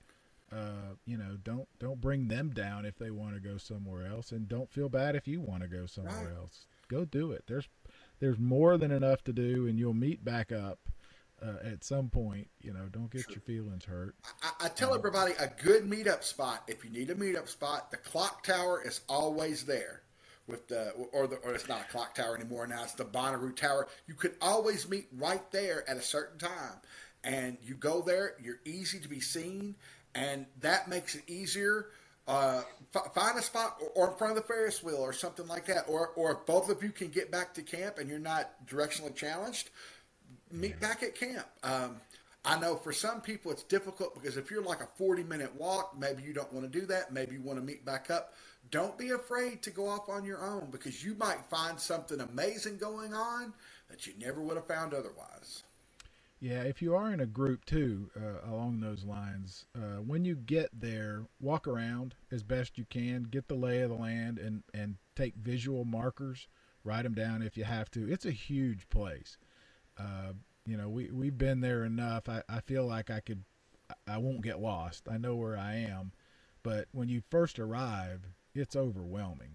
Don't bring them down if they want to go somewhere else, and don't feel bad if you want to go somewhere else. Go do it. There's more than enough to do, and you'll meet back up at some point. Don't get your feelings hurt. I tell everybody a good meetup spot. If you need a meetup spot, the clock tower is always there. Or it's not a clock tower anymore now. It's the Bonnaroo Tower. You could always meet right there at a certain time, and you go there. You're easy to be seen. And that makes it easier. Find a spot or in front of the Ferris wheel or something like that. Or if both of you can get back to camp and you're not directionally challenged, meet back at camp. I know for some people it's difficult because if you're like a 40-minute walk, maybe you don't want to do that. Maybe you want to meet back up. Don't be afraid to go off on your own, because you might find something amazing going on that you never would have found otherwise. Yeah, if you are in a group too, along those lines, when you get there, walk around as best you can, get the lay of the land, and take visual markers, write them down if you have to. It's a huge place. We've been there enough. I feel like I won't get lost. I know where I am, but when you first arrive, it's overwhelming.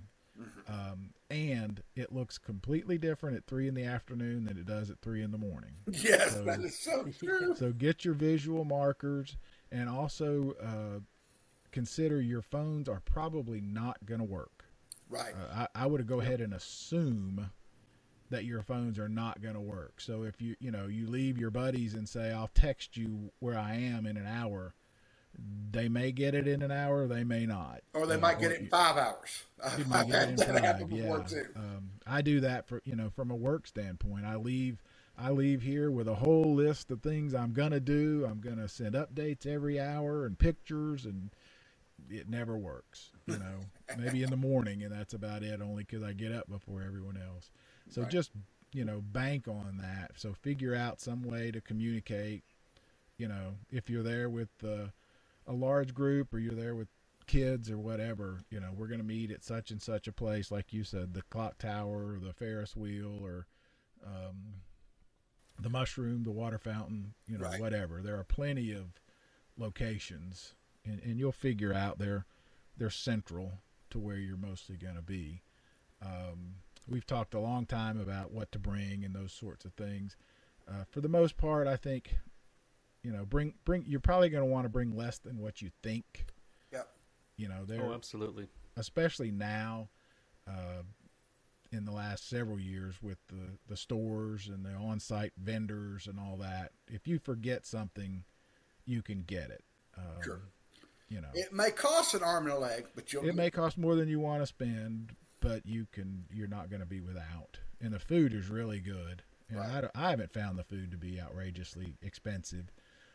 And it looks completely different at 3 p.m. than it does at 3 a.m. Yes, that is so true. So get your visual markers, and also consider your phones are probably not going to work. Right. I would go ahead and assume that your phones are not going to work. So if you leave your buddies and say, I'll text you where I am in an hour, they may get it in an hour, they may not. Or they might get it in 5 hours. It might get it in That 5, happened before yeah. too. I do that from a work standpoint. I leave here with a whole list of things I'm going to do. I'm going to send updates every hour and pictures, and it never works. Maybe in the morning, and that's about it, only because I get up before everyone else. So Right. just, bank on that. So figure out some way to communicate, if you're there with a large group, or you're there with kids or whatever, we're going to meet at such and such a place, like you said, the clock tower or the Ferris wheel, or the mushroom, the water fountain, Right. whatever. There are plenty of locations, and you'll figure out they're central to where you're mostly going to be. We've talked a long time about what to bring and those sorts of things. For the most part, I think, bring. You're probably going to want to bring less than what you think. Yep. Absolutely. Especially now, in the last several years with the stores and the on-site vendors and all that. If you forget something, you can get it. Sure. It may cost an arm and a leg, but it may cost more than you want to spend, but you're not going to be without. And the food is really good. And Right. I haven't found the food to be outrageously expensive,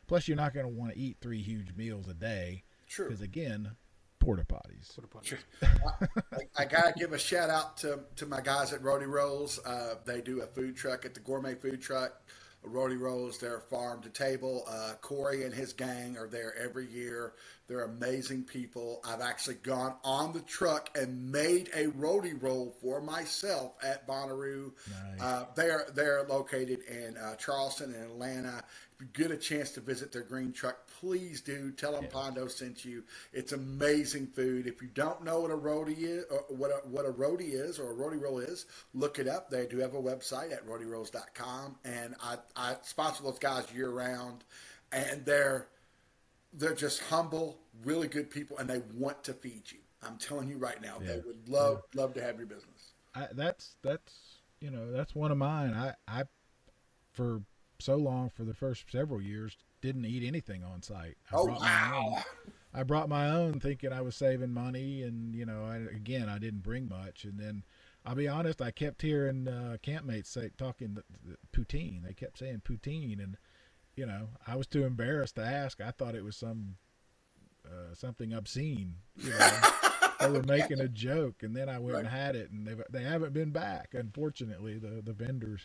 Plus, you're not going to want to eat 3 huge meals a day. True. Because, again, porta potties. I gotta give a shout out to my guys at Rody Rolls. They do a food truck at the Gourmet Food Truck. Rody Rolls, they're farm to table. Corey and his gang are there every year. They're amazing people. I've actually gone on the truck and made a Rody Roll for myself at Bonnaroo. Nice. They're located in Charleston and Atlanta. If you get a chance to visit their green truck, please do. Tell them Pondo sent you. It's amazing food. If you don't know what a Rody is, or what a Rody is, or a Rody Roll is, look it up. They do have a website at RodyRolls.com, and I sponsor those guys year round, and they're just humble, really good people, and they want to feed you. I'm telling you right now, they would love to have your business. That's one of mine. I for so long, for the first several years, didn't eat anything on site. I brought my own thinking I was saving money, and I didn't bring much. And then I'll be honest, I kept hearing campmates talking the poutine. They kept saying poutine, and I was too embarrassed to ask. I thought it was something obscene. They were making a joke, and then I went and had it, and they haven't been back, unfortunately, the vendors.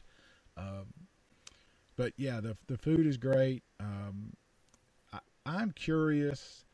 But yeah, the food is great. I'm curious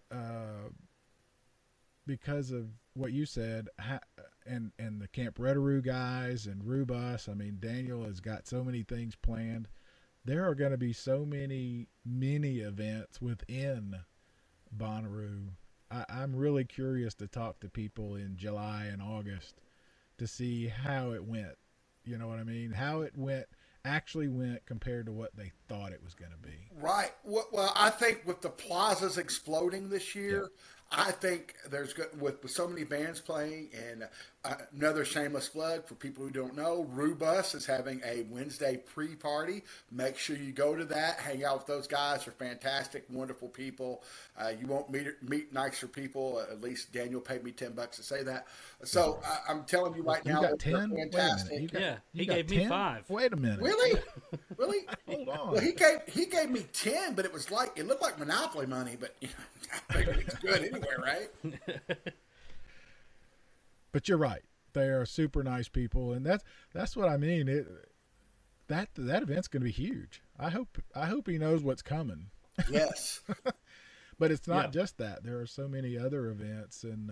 because of what you said, and the Camp Redaroo guys and Rubus. I mean, Daniel has got so many things planned. There are going to be so many mini events within Bonnaroo. I'm really curious to talk to people in July and August to see how it went. You know what I mean? How it actually went compared to what they thought it was going to be. Right. Well, I think with the plazas exploding this year, I think there's with so many bands playing, and another shameless plug for people who don't know, Rubus is having a Wednesday pre-party. Make sure you go to that. Hang out with those guys. They're fantastic, wonderful people. You won't meet nicer people. At least Daniel paid me $10 to say that. So I'm telling you right now, you got 10? Fantastic. He gave me 5. Wait a minute. Really? Really? Hold on. Well, he gave me 10, but it looked like Monopoly money, but I figured it's good anyway, right? But you're right. They are super nice people, and that's what I mean. That event's going to be huge. I hope he knows what's coming. Yes. But it's not just that. There are so many other events, and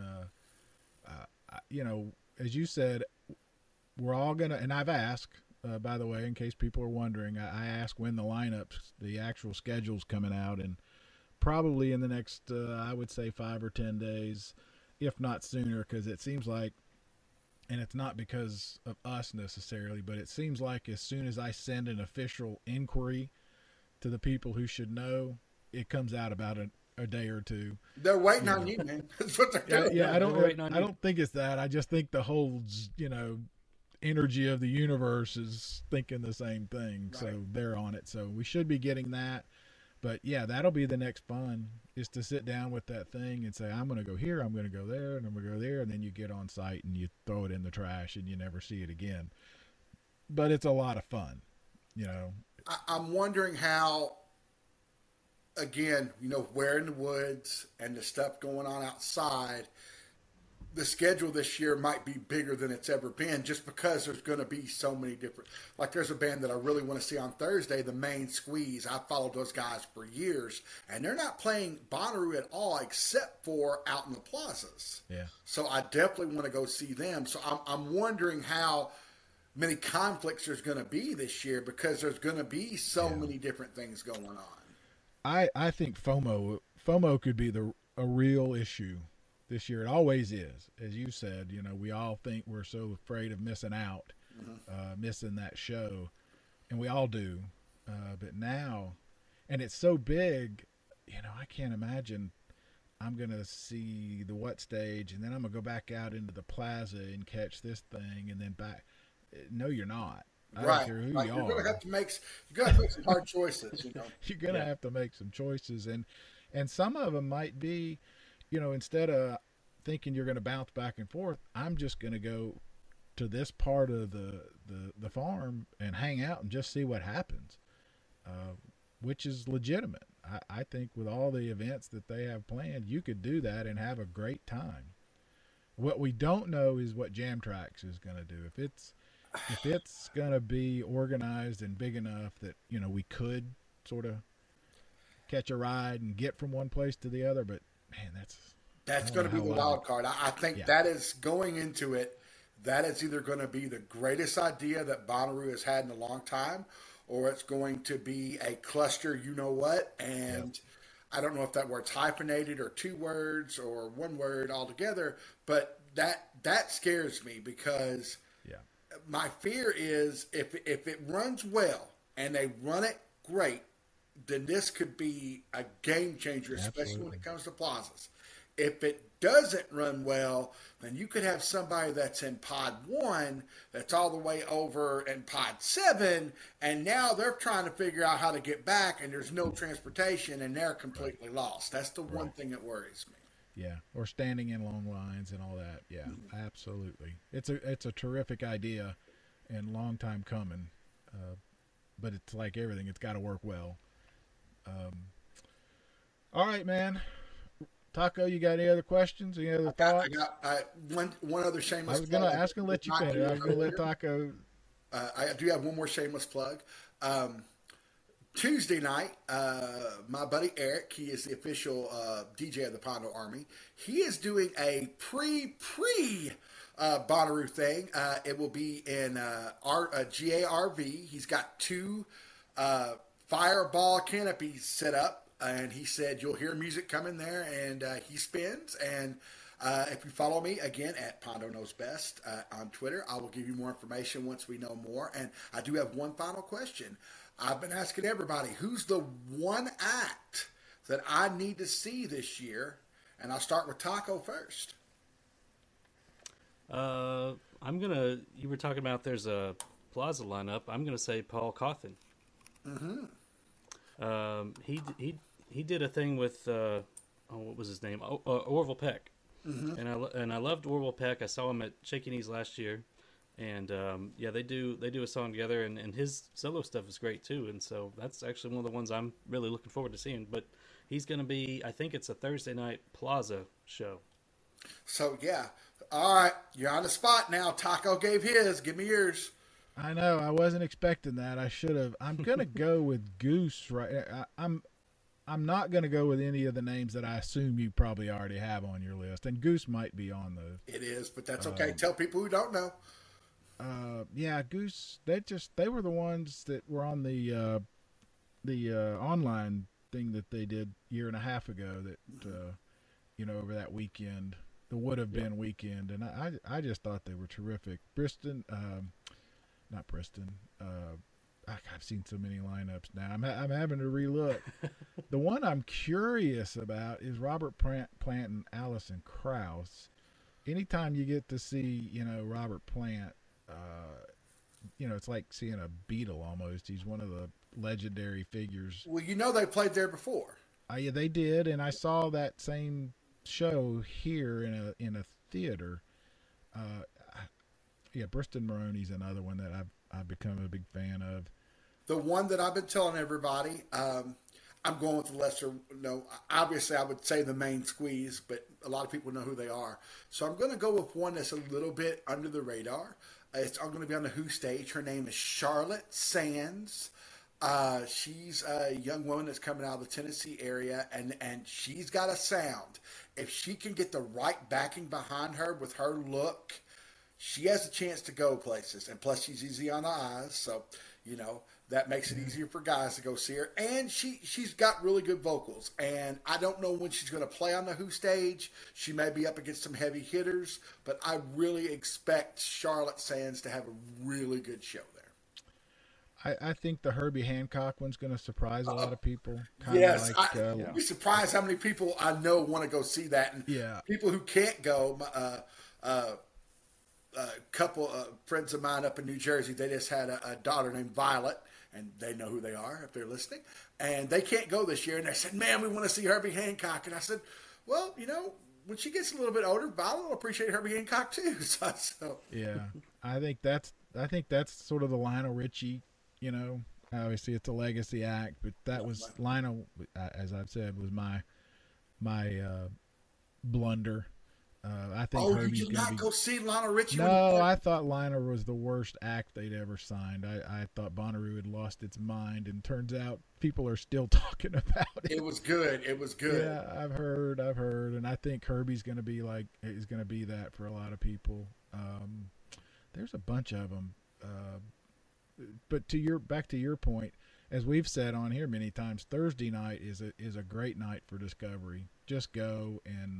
as you said, we're all gonna. And I've asked, by the way, in case people are wondering, I asked when the actual schedule's coming out, and probably in the next, I would say 5 or 10 days, if not sooner, because it seems like, and it's not because of us necessarily, but it seems like as soon as I send an official inquiry to the people who should know, it comes out about a day or two. They're waiting on you, man. That's what they're doing. Yeah, I don't think it's that. I just think the whole, energy of the universe is thinking the same thing. Right. So they're on it. So we should be getting that. But yeah, that'll be the next fun, is to sit down with that thing and say, I'm going to go here, I'm going to go there, and I'm going to go there. And then you get on site and you throw it in the trash and you never see it again. But it's a lot of fun, I'm wondering how, again, we're in the woods and the stuff going on outside, the schedule this year might be bigger than it's ever been, just because there's going to be so many different, like there's a band that I really want to see on Thursday, the Main Squeeze. I've followed those guys for years, and they're not playing Bonnaroo at all except for out in the plazas. Yeah. So I definitely want to go see them. So I'm wondering how many conflicts there's going to be this year, because there's going to be so many different things going on. I think FOMO could be a real issue this year. It always is. As you said, we all think we're so afraid of missing out, missing that show, and we all do. But now, and it's so big, I can't imagine I'm going to see the what stage, and then I'm going to go back out into the plaza and catch this thing, and then back. No, you're not. I don't care who you are. You're going to have to make some hard choices. You're going to have to make some choices, and some of them might be, instead of thinking you're going to bounce back and forth, I'm just going to go to this part of the farm and hang out and just see what happens. which is legitimate. I think with all the events that they have planned, you could do that and have a great time. What we don't know is what Jam Tracks is going to do. If it's going to be organized and big enough that, you know, we could sort of catch a ride and get from one place to the other, but man, that's going to be the wild card. I think that is going into it. That is either going to be the greatest idea that Bonnaroo has had in a long time, or it's going to be a cluster, you know what? And I don't know if that word's hyphenated or two words or one word altogether, but that scares me because my fear is if it runs well and they run it great, then this could be a game changer, especially when it comes to plazas. If it doesn't run well, then you could have somebody that's in pod 1 that's all the way over in pod 7, and now they're trying to figure out how to get back, and there's no transportation, and they're completely lost. That's the one thing that worries me. Yeah, or standing in long lines and all that. Yeah, absolutely. It's a terrific idea and long time coming, but it's like everything. It's got to work well. All right, man. Taco, you got any other questions? Any other thoughts? I got one other shameless plug. I was going to let you finish. I was going to let Taco. I do have one more shameless plug. Tuesday night, my buddy Eric, he is the official DJ of the Pondo Army. He is doing a pre Bonnaroo thing. It will be in GARV. He's got 2 fireball canopies set up. And he said, you'll hear music coming there, and he spins. And if you follow me, again, at Pondo Knows Best on Twitter, I will give you more information once we know more. And I do have one final question. I've been asking everybody, who's the one act that I need to see this year? And I'll start with Taco first. You were talking about there's a plaza lineup. I'm going to say Paul Cawthon. Mm-hmm. He did a thing with what was his name? Orville Peck, and I loved Orville Peck. I saw him at Shaky Knees last year, and they do a song together, and his solo stuff is great too. And so that's actually one of the ones I'm really looking forward to seeing. But he's going to be, I think it's a Thursday night Plaza show. So yeah, all right, you're on the spot now. Taco gave his. Give me yours. I know. I wasn't expecting that. I should have. I'm going to go with Goose. Right. I'm not going to go with any of the names that I assume you probably already have on your list. And Goose might be on those. It is, but that's okay. Tell people who don't know. Yeah, Goose. They were the ones that were on the online thing that they did a year and a half ago. That over that weekend, the would have been weekend, and I just thought they were terrific. Not Preston. I've seen so many lineups now. I'm having to relook. The one I'm curious about is Robert Plant and Alison Krauss. Anytime you get to see, Robert Plant, it's like seeing a Beatle almost. He's one of the legendary figures. Well, they played there before. Yeah, they did, and I saw that same show here in a theater. Briston Maroney's another one that I've become a big fan of. The one that I've been telling everybody, I'm going with the lesser. No, obviously I would say the main squeeze, but a lot of people know who they are. So I'm going to go with one that's a little bit under the radar. I'm going to be on the Who stage. Her name is Charlotte Sands. She's a young woman that's coming out of the Tennessee area, and she's got a sound. If she can get the right backing behind her with her look, she has a chance to go places. And plus, she's easy on the eyes, so that makes it easier for guys to go see her. And she's got really good vocals. And I don't know when she's going to play on the Who stage. She may be up against some heavy hitters, but I really expect Charlotte Sands to have a really good show there. I think the Herbie Hancock one's going to surprise a lot of people. Yes, you'd be surprised how many people I know want to go see that. And people who can't go, a couple of friends of mine up in New Jersey, they just had a daughter named Violet, and they know who they are if they're listening, and they can't go this year, and they said, man, we want to see Herbie Hancock. And I said, well, when she gets a little bit older, Violet will appreciate Herbie Hancock too. So. Yeah, I think that's sort of the Lionel Richie, Obviously, it's a legacy act, but that was Lionel, as I've said, was my blunder. I think Oh, you Herbie's did going to not be. go see Lionel Richie? No, I thought Lionel was the worst act they'd ever signed. I thought Bonnaroo had lost its mind, and turns out people are still talking about it. It was good. It was good. Yeah, I've heard, and I think Herbie's going to be is going to be that for a lot of people. There's a bunch of them, but back to your point, as we've said on here many times, Thursday night is a great night for discovery. Just go and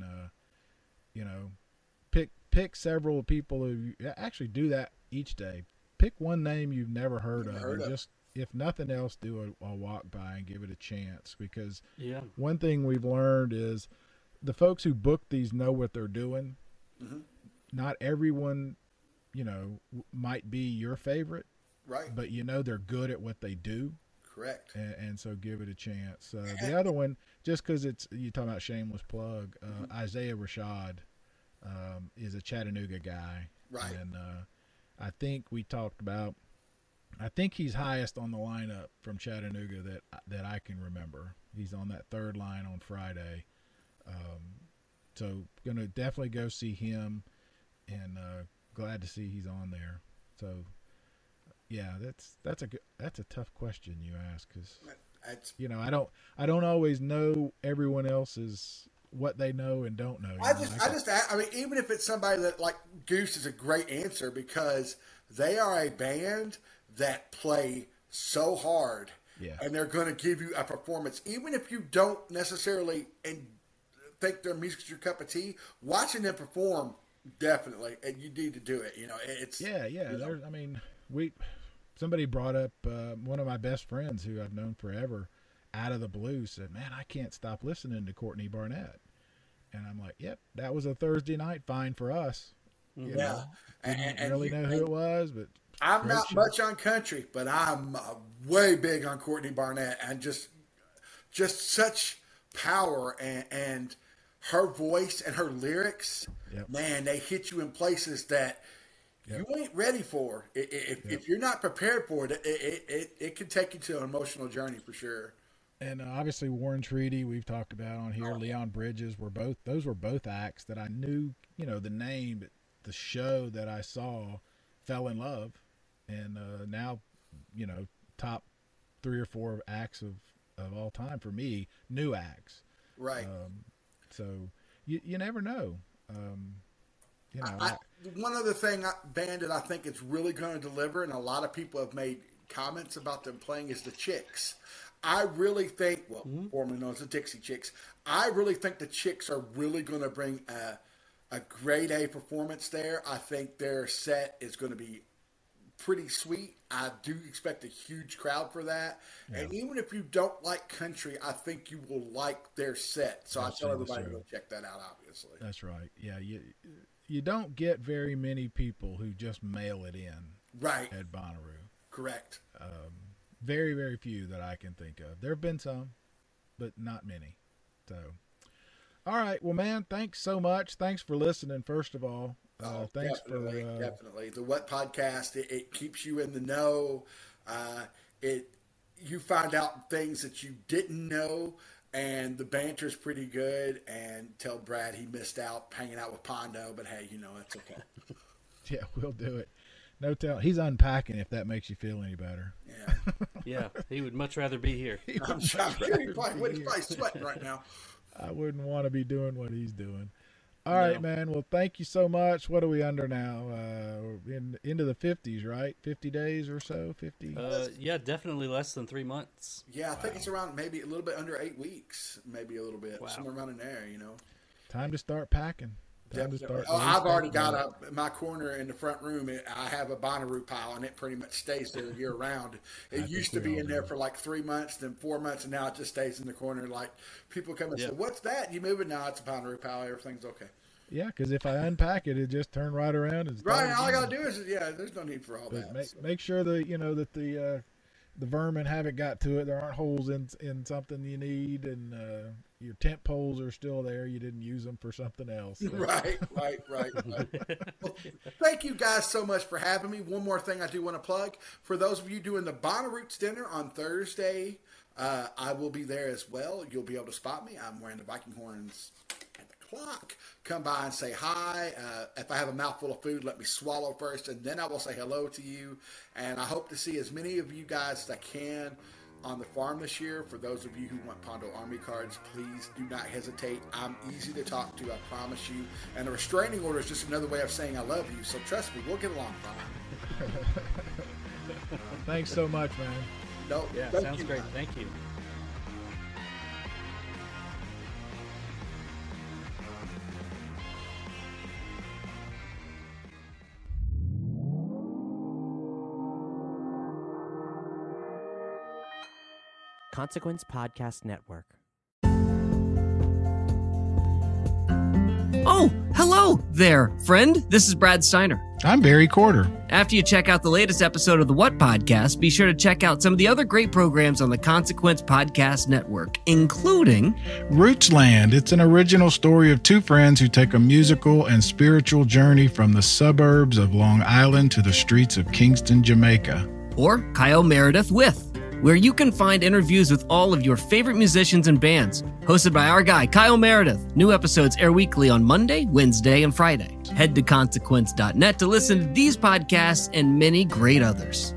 pick several people who actually do that each day. Pick one name you've never heard of, and just, if nothing else, do a walk by and give it a chance. Because one thing we've learned is the folks who book these know what they're doing. Mm-hmm. Not everyone, might be your favorite, right? But they're good at what they do. Correct. And so give it a chance. The other one, just because you talking about shameless plug, Isaiah Rashad is a Chattanooga guy, right? And I think we talked about. I think he's highest on the lineup from Chattanooga that I can remember. He's on that third line on Friday, so gonna definitely go see him, and glad to see he's on there. So. Yeah, that's a tough question you ask, because I don't always know everyone else's what they know and don't know. I mean, even if it's somebody that, like, Goose is a great answer, because they are a band that play so hard, and they're going to give you a performance, even if you don't necessarily think their music's your cup of tea. Watching them perform, definitely, and you need to do it. It's somebody brought up one of my best friends who I've known forever, out of the blue, said, "Man, I can't stop listening to Courtney Barnett." And I'm like, "Yep, that was a Thursday night fine for us." Yeah, didn't really know who it was, but I'm not much on country, but I'm way big on Courtney Barnett, and just such power and her voice and her lyrics. Yep. Man, they hit you in places that you ain't ready for. If you're not prepared for it, it can take you to an emotional journey for sure. And obviously Warren Treaty, we've talked about on here. Leon Bridges were both acts that I knew, the name, but the show that I saw, fell in love, and now, top 3 or 4 acts of all time for me, new acts. Right. So you never know. One other band that I think is really going to deliver, and a lot of people have made comments about them playing, is the Chicks. I really think, formerly known as the Dixie Chicks, I really think the Chicks are really going to bring a grade A performance there. I think their set is going to be pretty sweet. I do expect a huge crowd for that. Yeah. And even if you don't like country, I think you will like their set. So I tell everybody to go check that out, obviously. That's right. Yeah, you don't get very many people who just mail it in at Bonnaroo. Correct. Very, very few that I can think of. There have been some, but not many. So, all right. Well, man, thanks so much. Thanks for listening, first of all. Thanks definitely. The What Podcast, it keeps you in the know. You find out things that you didn't know, and the banter's pretty good. And tell Brad he missed out hanging out with Pondo, but hey, it's okay. Yeah, we'll do it. No tell. He's unpacking, if that makes you feel any better. Yeah. Yeah, he would much rather be here. I'm sure he's probably sweating right now. I wouldn't want to be doing what he's doing. All right, man. Well, thank you so much. What are we under now? Into the 50s, right? 50 days or so? 50? Yeah, definitely less than 3 months. Yeah, I think it's around maybe a little bit under 8 weeks, maybe a little bit, somewhere around in there, Time to start packing. I've already got my corner in the front room. I have a Bonnaroo pile, and it pretty much stays there year round. It used to be in there for like 3 months, then 4 months, and now it just stays in the corner. Like, people come and say, "What's that? You moving?" No, it's a Bonnaroo pile. Everything's okay. Yeah, because if I unpack it, it just turn right around. And right, all I gotta do is, there's no need for all that. Make sure that that the vermin haven't got to it. There aren't holes in something you need, and your tent poles are still there. You didn't use them for something else. So. Right. Well, thank you guys so much for having me. One more thing I do want to plug. For those of you doing the Bonnaroots dinner on Thursday, I will be there as well. You'll be able to spot me. I'm wearing the Viking horns at the clock. Come by and say hi. If I have a mouthful of food, let me swallow first, and then I will say hello to you. And I hope to see as many of you guys as I can on the farm this year. For those of you who want Pondo Army cards, please do not hesitate. I'm easy to talk to, I promise you. And a restraining order is just another way of saying I love you. So trust me, we'll get along fine. Thanks so much, man. No, Yeah, thank sounds you. great. Thank you. Consequence Podcast Network. Oh, hello there, friend. This is Brad Steiner. I'm Barry Corder. After you check out the latest episode of the What Podcast, be sure to check out some of the other great programs on the Consequence Podcast Network, including Rootsland. It's an original story of two friends who take a musical and spiritual journey from the suburbs of Long Island to the streets of Kingston, Jamaica. or Kyle Meredith With, where you can find interviews with all of your favorite musicians and bands, hosted by our guy, Kyle Meredith. New episodes air weekly on Monday, Wednesday, and Friday. Head to consequence.net to listen to these podcasts and many great others.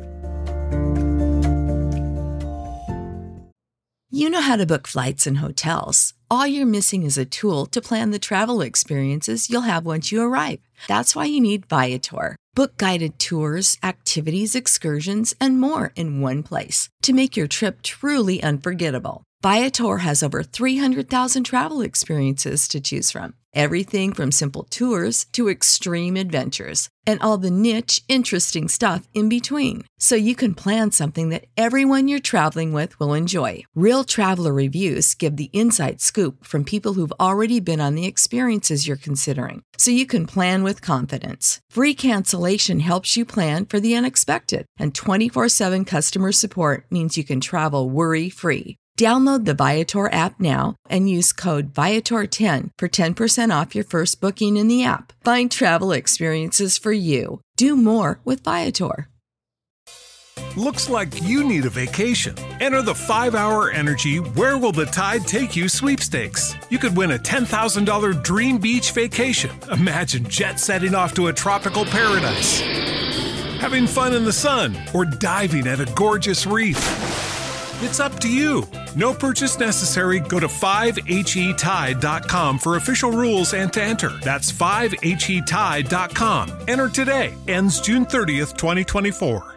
You know how to book flights and hotels. All you're missing is a tool to plan the travel experiences you'll have once you arrive. That's why you need Viator. Book guided tours, activities, excursions, and more in one place to make your trip truly unforgettable. Viator has over 300,000 travel experiences to choose from. Everything from simple tours to extreme adventures and all the niche, interesting stuff in between. So you can plan something that everyone you're traveling with will enjoy. Real traveler reviews give the inside scoop from people who've already been on the experiences you're considering. So you can plan with confidence. Free cancellation helps you plan for the unexpected. And 24/7 customer support means you can travel worry-free. Download the Viator app now and use code Viator10 for 10% off your first booking in the app. Find travel experiences for you. Do more with Viator. Looks like you need a vacation. Enter the 5-Hour Energy Where Will the Tide Take You sweepstakes. You could win a $10,000 dream beach vacation. Imagine jet setting off to a tropical paradise, having fun in the sun, or diving at a gorgeous reef. It's up to you. No purchase necessary. Go to 5HETide.com for official rules and to enter. That's 5HETide.com. Enter today. Ends June 30th, 2024.